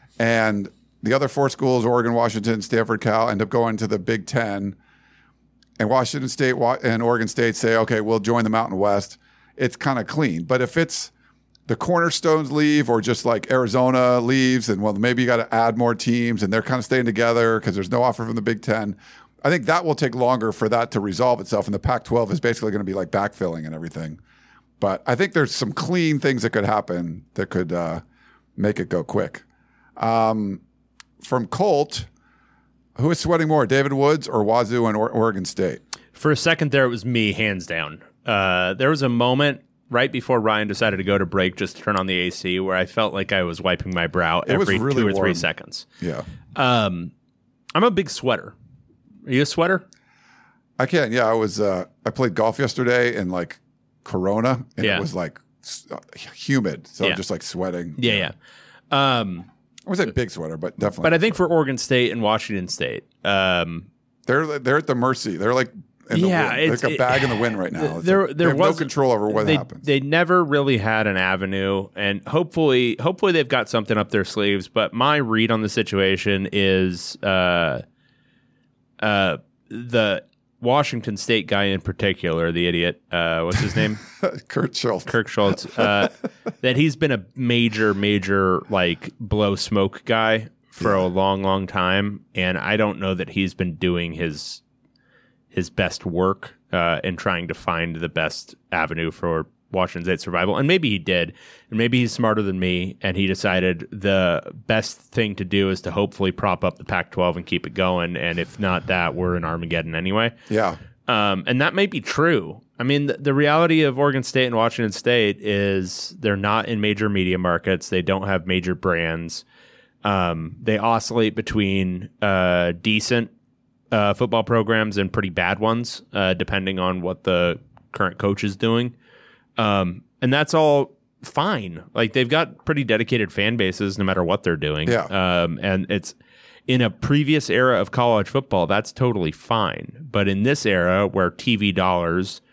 and the other four schools, Oregon, Washington, Stanford, Cal, end up going to the Big Ten. And Washington State and Oregon State say, okay, we'll join the Mountain West. It's kind of clean. But if it's the cornerstones leave or just like Arizona leaves and, well, maybe you got to add more teams and they're kind of staying together because there's no offer from the Big Ten, I think that will take longer for that to resolve itself. And the Pac twelve is basically going to be like backfilling and everything. But I think there's some clean things that could happen that could uh, make it go quick. Um, From Colt, who is sweating more, David Woods or Wazoo and or- Oregon State? For a second there, it was me, hands down. Uh, there was a moment right before Ryan decided to go to break, just to turn on the A C, where I felt like I was wiping my brow It was every really two or warm. three seconds. Yeah. Um, I'm a big sweater. Are you a sweater? I can. Yeah, I was. Uh, I played golf yesterday in like Corona, and Yeah. it was like uh, humid, so Yeah. I'm just like sweating. Yeah, yeah. Um, I would say big sweater, but definitely. but I think for Oregon State and Washington State, um, they're they're at the mercy. They're like in the Yeah, wind. it's- They're like a bag in the wind right now. It's there, like, there they have no was control over what they, happens. They never really had an avenue, and hopefully, hopefully they've got something up their sleeves. But my read on the situation is, uh, uh, the Washington State guy in particular, the idiot, uh, what's his name? Kurt Schultz. Kirk Schultz, uh, that he's been a major, major like blow smoke guy for a long, long time, and I don't know that he's been doing his his best work uh, in trying to find the best avenue for Washington State survival. And maybe he did, and maybe he's smarter than me, and he decided the best thing to do is to hopefully prop up the Pac twelve and keep it going. And if not that, we're in Armageddon anyway. Yeah. Um, and that may be true. I mean, the, the reality of Oregon State and Washington State is they're not in major media markets. They don't have major brands. Um, they oscillate between uh, decent uh, football programs and pretty bad ones, uh, depending on what the current coach is doing. Um, and that's all fine. Like, they've got pretty dedicated fan bases no matter what they're doing. Yeah. Um, and it's in a previous era of college football, that's totally fine. But in this era where T V dollars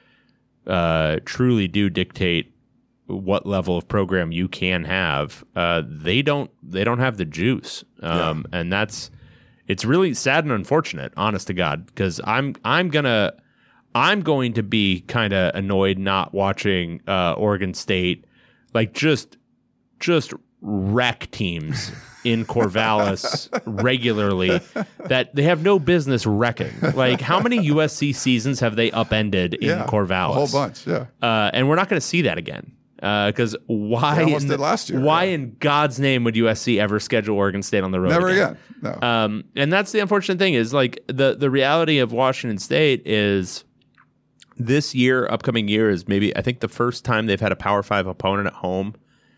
uh, truly do dictate what level of program you can have, uh, they don't they don't have the juice. Um, yeah. And that's it's really sad and unfortunate, honest to God, because I'm I'm gonna I'm going to be kind of annoyed not watching uh, Oregon State like just just wreck teams in Corvallis regularly that they have no business wrecking. Like, how many U S C seasons have they upended in yeah, Corvallis? A whole bunch, yeah. Uh, and we're not going to see that again. Because uh, why? They almost in did the, last year, Why yeah. in God's name would U S C ever schedule Oregon State on the road? Never again? again. No. Um, and that's the unfortunate thing is like the the reality of Washington State is this year, upcoming year is maybe I think the first time they've had a Power Five opponent at home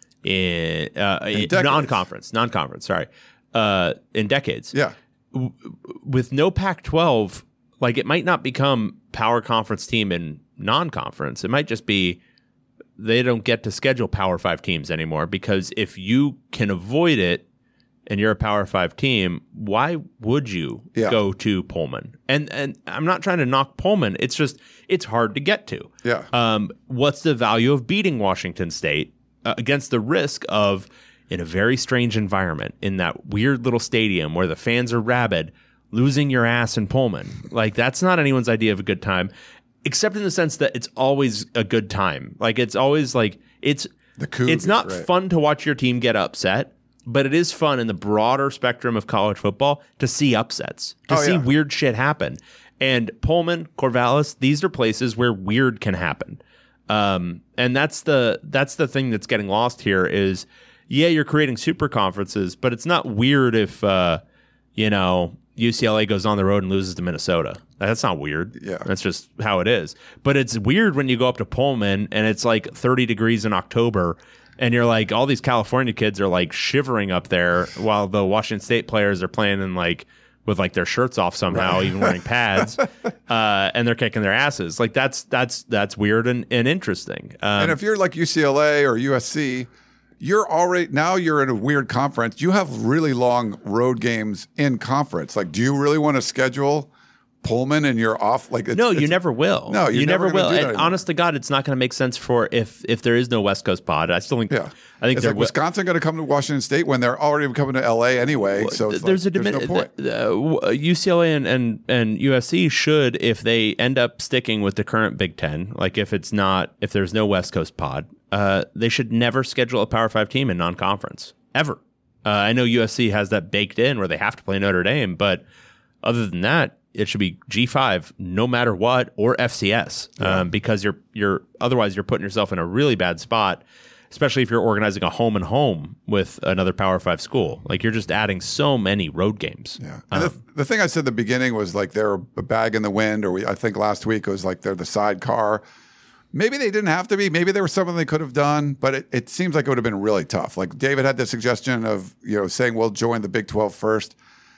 in, uh, in decades. non-conference, non-conference. Sorry, uh, in decades. yeah. W- with no Pac twelve, like it might not become power conference team in non-conference. It might just be they don't get to schedule Power Five teams anymore because if you can avoid it and you're a Power Five team, why would you Yeah. go to Pullman? And and I'm not trying to knock Pullman. It's just it's hard to get to. Yeah. Um, what's the value of beating Washington State uh, against the risk of in a very strange environment in that weird little stadium where the fans are rabid, losing your ass in Pullman? Like that's not anyone's idea of a good time. Except in the sense that it's always a good time. Like it's always like it's The Cougs, it's not right. fun to watch your team get upset, but it is fun in the broader spectrum of college football to see upsets, to Oh, see yeah. weird shit happen. And Pullman, Corvallis, these are places where weird can happen. Um, and that's the that's the thing that's getting lost here is yeah, you're creating super conferences, but it's not weird if uh, you know, U C L A goes on the road and loses to Minnesota. That's not weird. Yeah. That's just how it is. But it's weird when you go up to Pullman and it's like thirty degrees in October and you're like, all these California kids are like shivering up there while the Washington State players are playing in like with like their shirts off somehow, right. even wearing pads, uh, and they're kicking their asses. Like that's that's that's weird and, and interesting. Um, And if you're like U C L A or U S C, you're already now you're in a weird conference. You have really long road games in conference. Like, do you really want to schedule Pullman and you're off? Like, it's, no, you it's, never will. No, you're you never never gonna will. do that And anymore. honest to God, it's not going to make sense for if if there is no West Coast pod. I still think. Yeah, I think it's there like wi- Wisconsin going to come to Washington State when they're already coming to L A anyway. So it's there's like, a there's dimin- no point. the- uh, U C L A and, and and U S C should, if they end up sticking with the current Big Ten, like if it's not, if there's no West Coast pod, uh, they should never schedule a Power Five team in non-conference ever. Uh, I know U S C has that baked in where they have to play Notre Dame, but other than that, it should be G five no matter what, or F C S, Yeah. um, because you're you're otherwise you're putting yourself in a really bad spot, especially if you're organizing a home and home with another Power Five school. Like you're just adding so many road games. Yeah. And the, the thing I said at the beginning was like they're a bag in the wind, or we, I think last week it was like they're the sidecar. Maybe they didn't have to be. Maybe there was something they could have done, but it, it seems like it would have been really tough. Like David had the suggestion of, you know, saying we'll join the Big twelve first.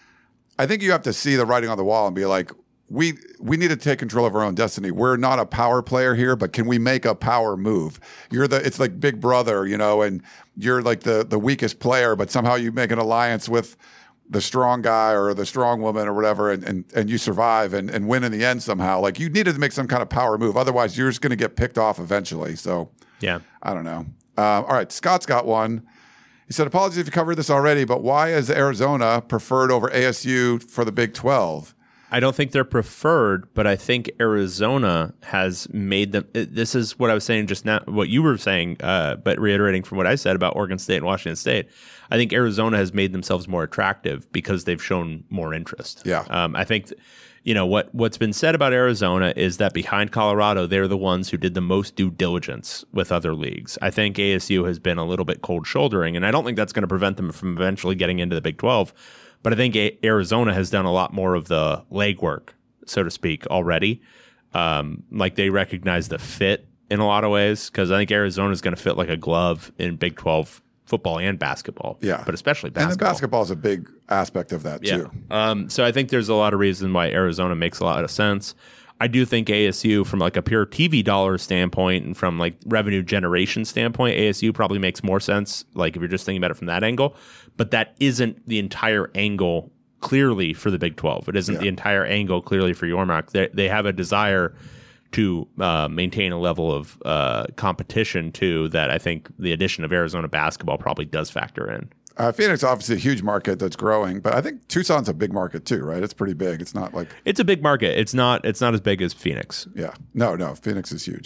I think you have to see the writing on the wall and be like, we we need to take control of our own destiny. We're not a power player here, but can we make a power move? You're the it's like Big Brother, you know, and you're like the the weakest player, but somehow you make an alliance with the strong guy or the strong woman or whatever, and and, and you survive and, and win in the end somehow. Like you needed to make some kind of power move. Otherwise, you're just going to get picked off eventually. So Yeah. I don't know. Um, all right, Scott's got one. He said, apologies if you covered this already, but why is Arizona preferred over A S U for the Big twelve? I don't think they're preferred, but I think Arizona has made them. This is what I was saying just now, what you were saying, uh, but reiterating from what I said about Oregon State and Washington State. I think Arizona has made themselves more attractive because they've shown more interest. Yeah. Um, I think, you know, what, what's been said about Arizona is that behind Colorado, they're the ones who did the most due diligence with other leagues. I think A S U has been a little bit cold shouldering, and I don't think that's going to prevent them from eventually getting into the Big twelve. But I think a- Arizona has done a lot more of the legwork, so to speak, already. Um, like they recognize the fit in a lot of ways, because I think Arizona is going to fit like a glove in Big twelve football and basketball. Yeah. But especially And basketball. the basketball is a big aspect of that Yeah. too. Um, so I think there's a lot of reason why Arizona makes a lot of sense. I do think A S U, from like a pure T V dollar standpoint and from like revenue generation standpoint, A S U probably makes more sense. Like if you're just thinking about it from that angle, but that isn't the entire angle clearly for the Big twelve. It isn't Yeah. the entire angle clearly for Yormark. They they have a desire to uh, maintain a level of uh, competition too that I think the addition of Arizona basketball probably does factor in. Uh, Phoenix, obviously, a huge market that's growing, but I think Tucson's a big market too, right? It's pretty big. It's not like It's a big market. It's not. It's not as big as Phoenix. yeah, no, no, Phoenix is huge.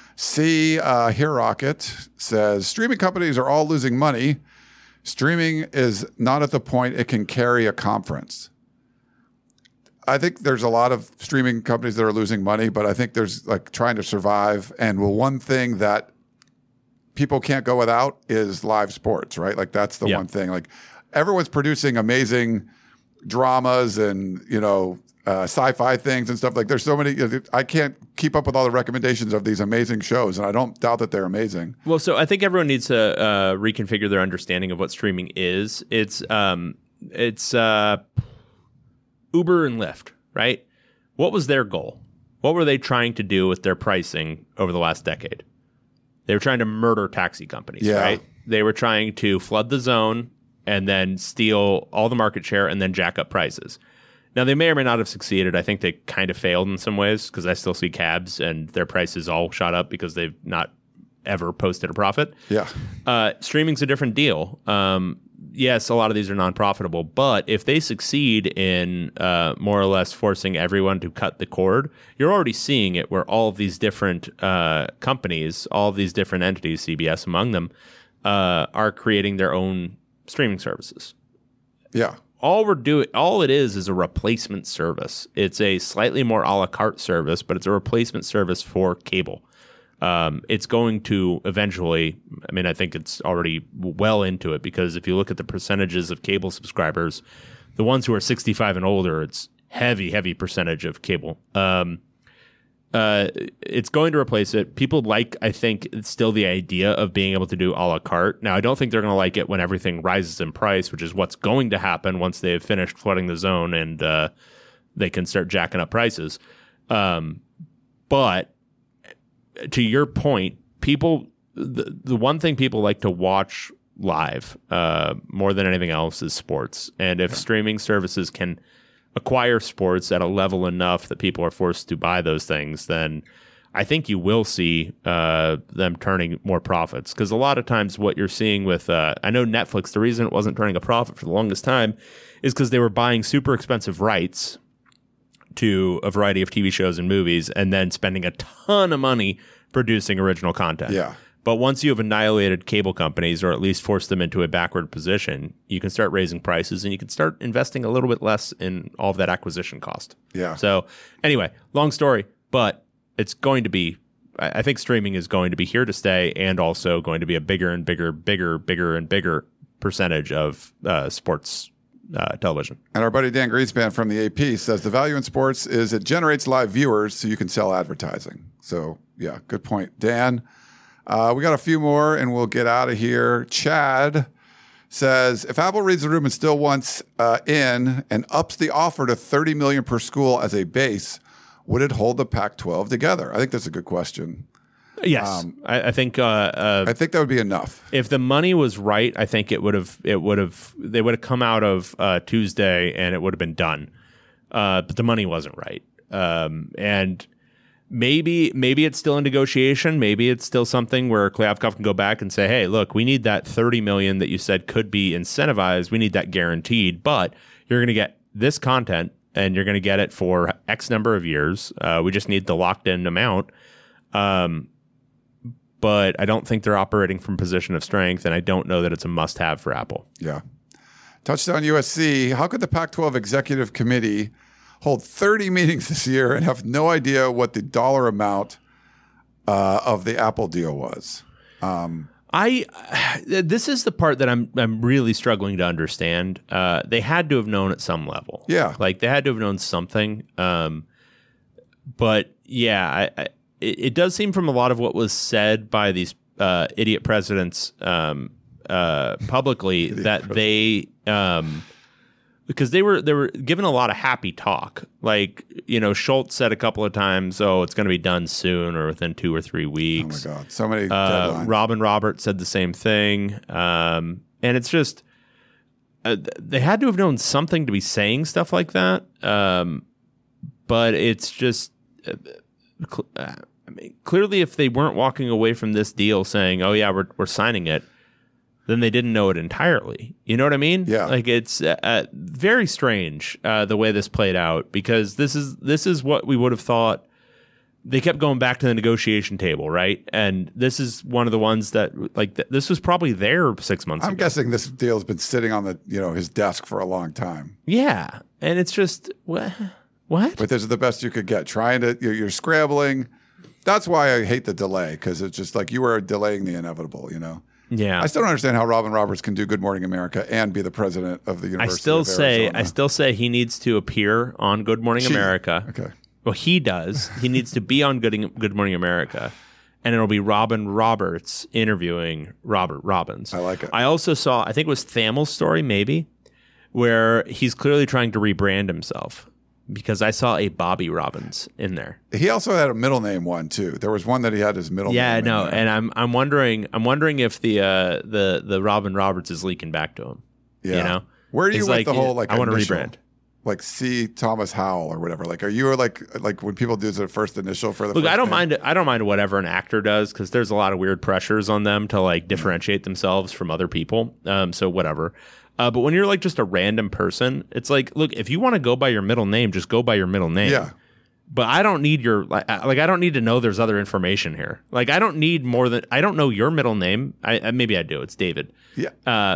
C uh, Here Rocket says streaming companies are all losing money. Streaming is not at the point it can carry a conference. I think there's a lot of streaming companies that are losing money, but I think there's like trying to survive. And well, one thing that people can't go without is live sports, right? Like that's the Yeah. one thing. Like everyone's producing amazing dramas and, you know, uh, sci-fi things and stuff. Like there's so many, I can't keep up with all the recommendations of these amazing shows, and I don't doubt that they're amazing. Well, so I think everyone needs to uh, reconfigure their understanding of what streaming is. It's um, it's uh, Uber and Lyft, right? What was their goal? What were they trying to do with their pricing over the last decade? They were trying to murder taxi companies, Yeah. right? They were trying to flood the zone and then steal all the market share and then jack up prices. Now, they may or may not have succeeded. I think they kind of failed in some ways because I still see cabs and their prices all shot up because they've not ever posted a profit. Yeah. Uh, streaming's a different deal. Um, yes, a lot of these are non-profitable, but if they succeed in uh, more or less forcing everyone to cut the cord, you're already seeing it where all of these different uh, companies, all of these different entities, C B S among them, uh, are creating their own streaming services. Yeah. All we're doing, all it is, is a replacement service. It's a slightly more a la carte service, but it's a replacement service for cable. Um, it's going to eventually, I mean, I think it's already well into it because if you look at the percentages of cable subscribers, the ones who are sixty-five and older, it's heavy, heavy percentage of cable. Um, uh, it's going to replace it. People like, I think, it's still the idea of being able to do a la carte. Now, I don't think they're going to like it when everything rises in price, which is what's going to happen once they have finished flooding the zone and uh, they can start jacking up prices. Um, but to your point, people, the, the one thing people like to watch live uh, more than anything else is sports. And if yeah. streaming services can acquire sports at a level enough that people are forced to buy those things, then I think you will see uh, them turning more profits. Because a lot of times what you're seeing with, uh, I know Netflix, the reason it wasn't turning a profit for the longest time is because they were buying super expensive rights to a variety of T V shows and movies and then spending a ton of money producing original content. Yeah. But once you have annihilated cable companies or at least forced them into a backward position, you can start raising prices and you can start investing a little bit less in all of that acquisition cost. Yeah. So anyway, long story, but it's going to be, I I think streaming is going to be here to stay and also going to be a bigger and bigger, bigger, bigger and bigger percentage of uh, sports uh, television. And our buddy Dan Greenspan from the A P says the value in sports is it generates live viewers so you can sell advertising. So yeah, good point, Dan. Uh, we got a few more and we'll get out of here. Chad says, if Apple reads the room and still wants uh, in and ups the offer to thirty million dollars per school as a base, would it hold the Pac twelve together? I think that's a good question. Yes, Um, I, I think. Uh, uh, I think that would be enough. If the money was right, I think it would have. It would have. They would have come out of uh, Tuesday and it would have been done. Uh, but the money wasn't right, um, and maybe maybe it's still in negotiation. Maybe it's still something where Klyavkov can go back and say, "Hey, look, we need that thirty million that you said could be incentivized. We need that guaranteed. But you're going to get this content, and you're going to get it for X number of years. Uh, we just need the locked in amount." Um, but I don't think they're operating from a position of strength, and I don't know that it's a must-have for Apple. Yeah. Touchdown U S C. How could the Pac twelve Executive Committee hold thirty meetings this year and have no idea what the dollar amount uh, of the Apple deal was? Um, I this is the part that I'm I'm really struggling to understand. Uh, they had to have known at some level. Yeah. Like they had to have known something. Um, but yeah, I, I, it, it does seem from a lot of what was said by these uh, idiot presidents um, uh, publicly that they um, because they were they were given a lot of happy talk. Like, you know, Schultz said a couple of times, "Oh, it's going to be done soon or within two or three weeks." Oh my God, so many uh, deadlines. Robin Roberts said the same thing, um, and it's just uh, they had to have known something to be saying stuff like that. Um, but it's just, uh, cl- uh, I mean, clearly, if they weren't walking away from this deal saying, "Oh yeah, we're we're signing it," then they didn't know it entirely. You know what I mean? Yeah. Like it's uh, uh, very strange uh, the way this played out because this is this is what we would have thought. They kept going back to the negotiation table, right? And this is one of the ones that, like, th- this was probably there six months I'm ago. guessing this deal has been sitting on the you know his desk for a long time. Yeah, and it's just what what? But this is the best you could get. Trying to you're, you're scrambling That's why I hate the delay, because it's just like you are delaying the inevitable, you know? Yeah. I still don't understand how Robin Roberts can do Good Morning America and be the president of the I University still of say Arizona. I still say he needs to appear on Good Morning She- America. Okay. Well, he does. He needs to be on Good Good Morning America, and it'll be Robin Roberts interviewing Robert Robbins. I like it. I also saw, I think it was Thamel's story, maybe, where he's clearly trying to rebrand himself, because I saw a Bobby Robbins in there. He also had a middle name one too. There was one that he had his middle Yeah, name. in no, there. and I'm I'm wondering I'm wondering if the uh, the the Robin Roberts is leaking back to him. Yeah. You know, Where are you He's with like, the whole like I want to initial? rebrand. Like C. Thomas Howell or whatever. Like, are you like like when people do the first initial for the Look, first I don't name? mind. I don't mind whatever an actor does, because there's a lot of weird pressures on them to like differentiate themselves from other people. Um, so whatever. Uh, but when you're like just a random person, it's like, look, if you want to go by your middle name, just go by your middle name. Yeah. But I don't need your like, I- like I don't need to know there's other information here. Like I don't need more than I don't know your middle name. I, I maybe I do. It's David. Yeah. Uh,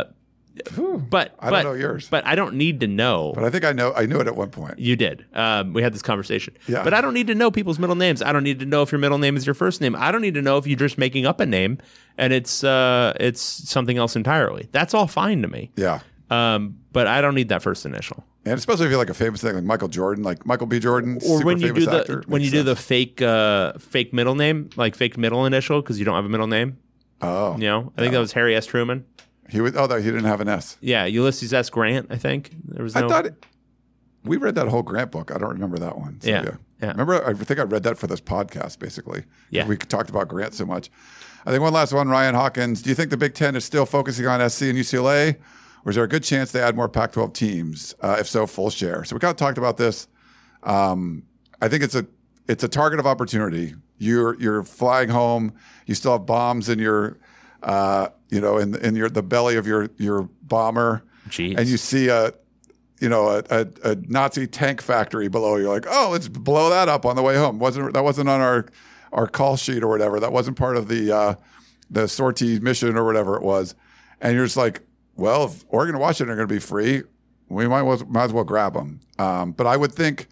but I don't but, know yours. But I don't need to know. But I think I know I knew it at one point. You did. Um, we had this conversation. Yeah. But I don't need to know people's middle names. I don't need to know if your middle name is your first name. I don't need to know if you're just making up a name and it's uh, it's something else entirely. That's all fine to me. Yeah. Um, but I don't need that first initial. And especially if you're like a famous thing like Michael Jordan, like Michael B. Jordan, Or super when you famous do the actor, when you makes do the sense. fake uh, fake middle name, like fake middle initial, because you don't have a middle name. Oh. You know, I think that was Harry S. Truman. He was oh no, he didn't have an S. Yeah, Ulysses S. Grant. I think there was. No, I thought it, we read that whole Grant book. I don't remember that one. So, Yeah. Yeah. Remember, I think I read that for this podcast, basically. Yeah. We talked about Grant so much. I think one last one, Ryan Hawkins. Do you think the Big Ten is still focusing on S C and U C L A, or is there a good chance they add more Pac twelve teams? Uh, if so, full share. So we kind of talked about this. Um, I think it's a it's a target of opportunity. You're you're flying home. You still have bombs in your, uh, you know, in in your the belly of your your bomber, Jeez. and you see a, you know, a, a, a Nazi tank factory below. You're like, oh, let's blow that up on the way home. wasn't That wasn't on our our call sheet or whatever. That wasn't part of the uh, the sortie mission or whatever it was. And you're just like, well, if Oregon and Washington are going to be free, we might well, might as well grab them. Um, but I would think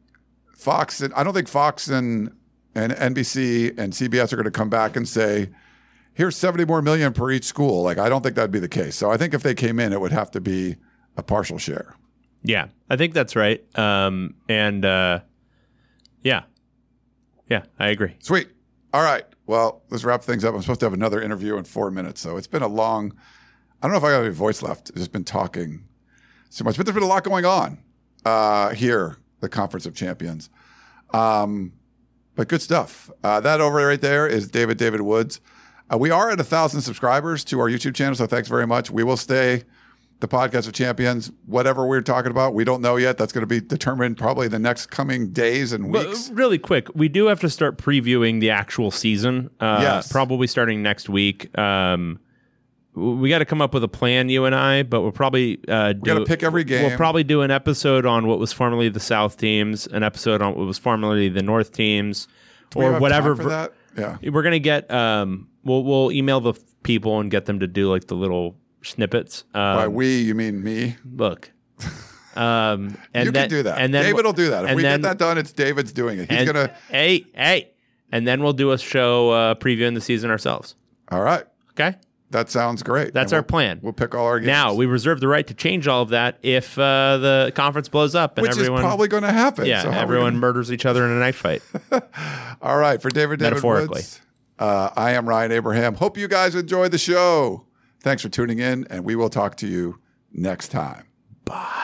Fox and I don't think Fox and and N B C and C B S are going to come back and say, here's seventy more million per each school. Like, I don't think that'd be the case. So I think if they came in, it would have to be a partial share. Yeah, I think that's right. Um, and uh, yeah, yeah, I agree. Sweet. All right. Well, let's wrap things up. I'm supposed to have another interview in four minutes. So it's been a long, I don't know if I got any voice left. I've just been talking so much, but there's been a lot going on uh, here, the Conference of Champions. Um, but good stuff. Uh, that over right there is David, David Woods. Uh, we are at a thousand subscribers to our YouTube channel. So thanks very much. We will stay the Podcast of Champions, whatever we're talking about. We don't know yet. That's going to be determined probably the next coming days and But weeks. really quick, we do have to start previewing the actual season. Uh, Yes. Probably starting next week. Um, we got to come up with a plan, you and I, but we'll probably uh, do. gotta pick every game. We'll probably do an episode on what was formerly the South teams, an episode on what was formerly the North teams, Do we or have whatever. time for that? Yeah. We're gonna get. Um, we'll we'll email the people and get them to do like the little snippets. Um, By we, you mean me? look. Um, and you then, can do that. And then David will do that. If and we then, get that done, it's David's doing it. He's and, going to. Hey, hey. And then we'll do a show uh, previewing the season ourselves. All right. Okay? That sounds great. That's And our we'll- plan. We'll pick all our games. Now, we reserve the right to change all of that if uh, the conference blows up and Which everyone is probably going to happen. yeah, So how are we everyone gonna- murders each other in a knife fight. All right. For David, David Metaphorically. Woods, uh, I am Ryan Abraham. Hope you guys enjoyed the show. Thanks for tuning in, and we will talk to you next time. Bye.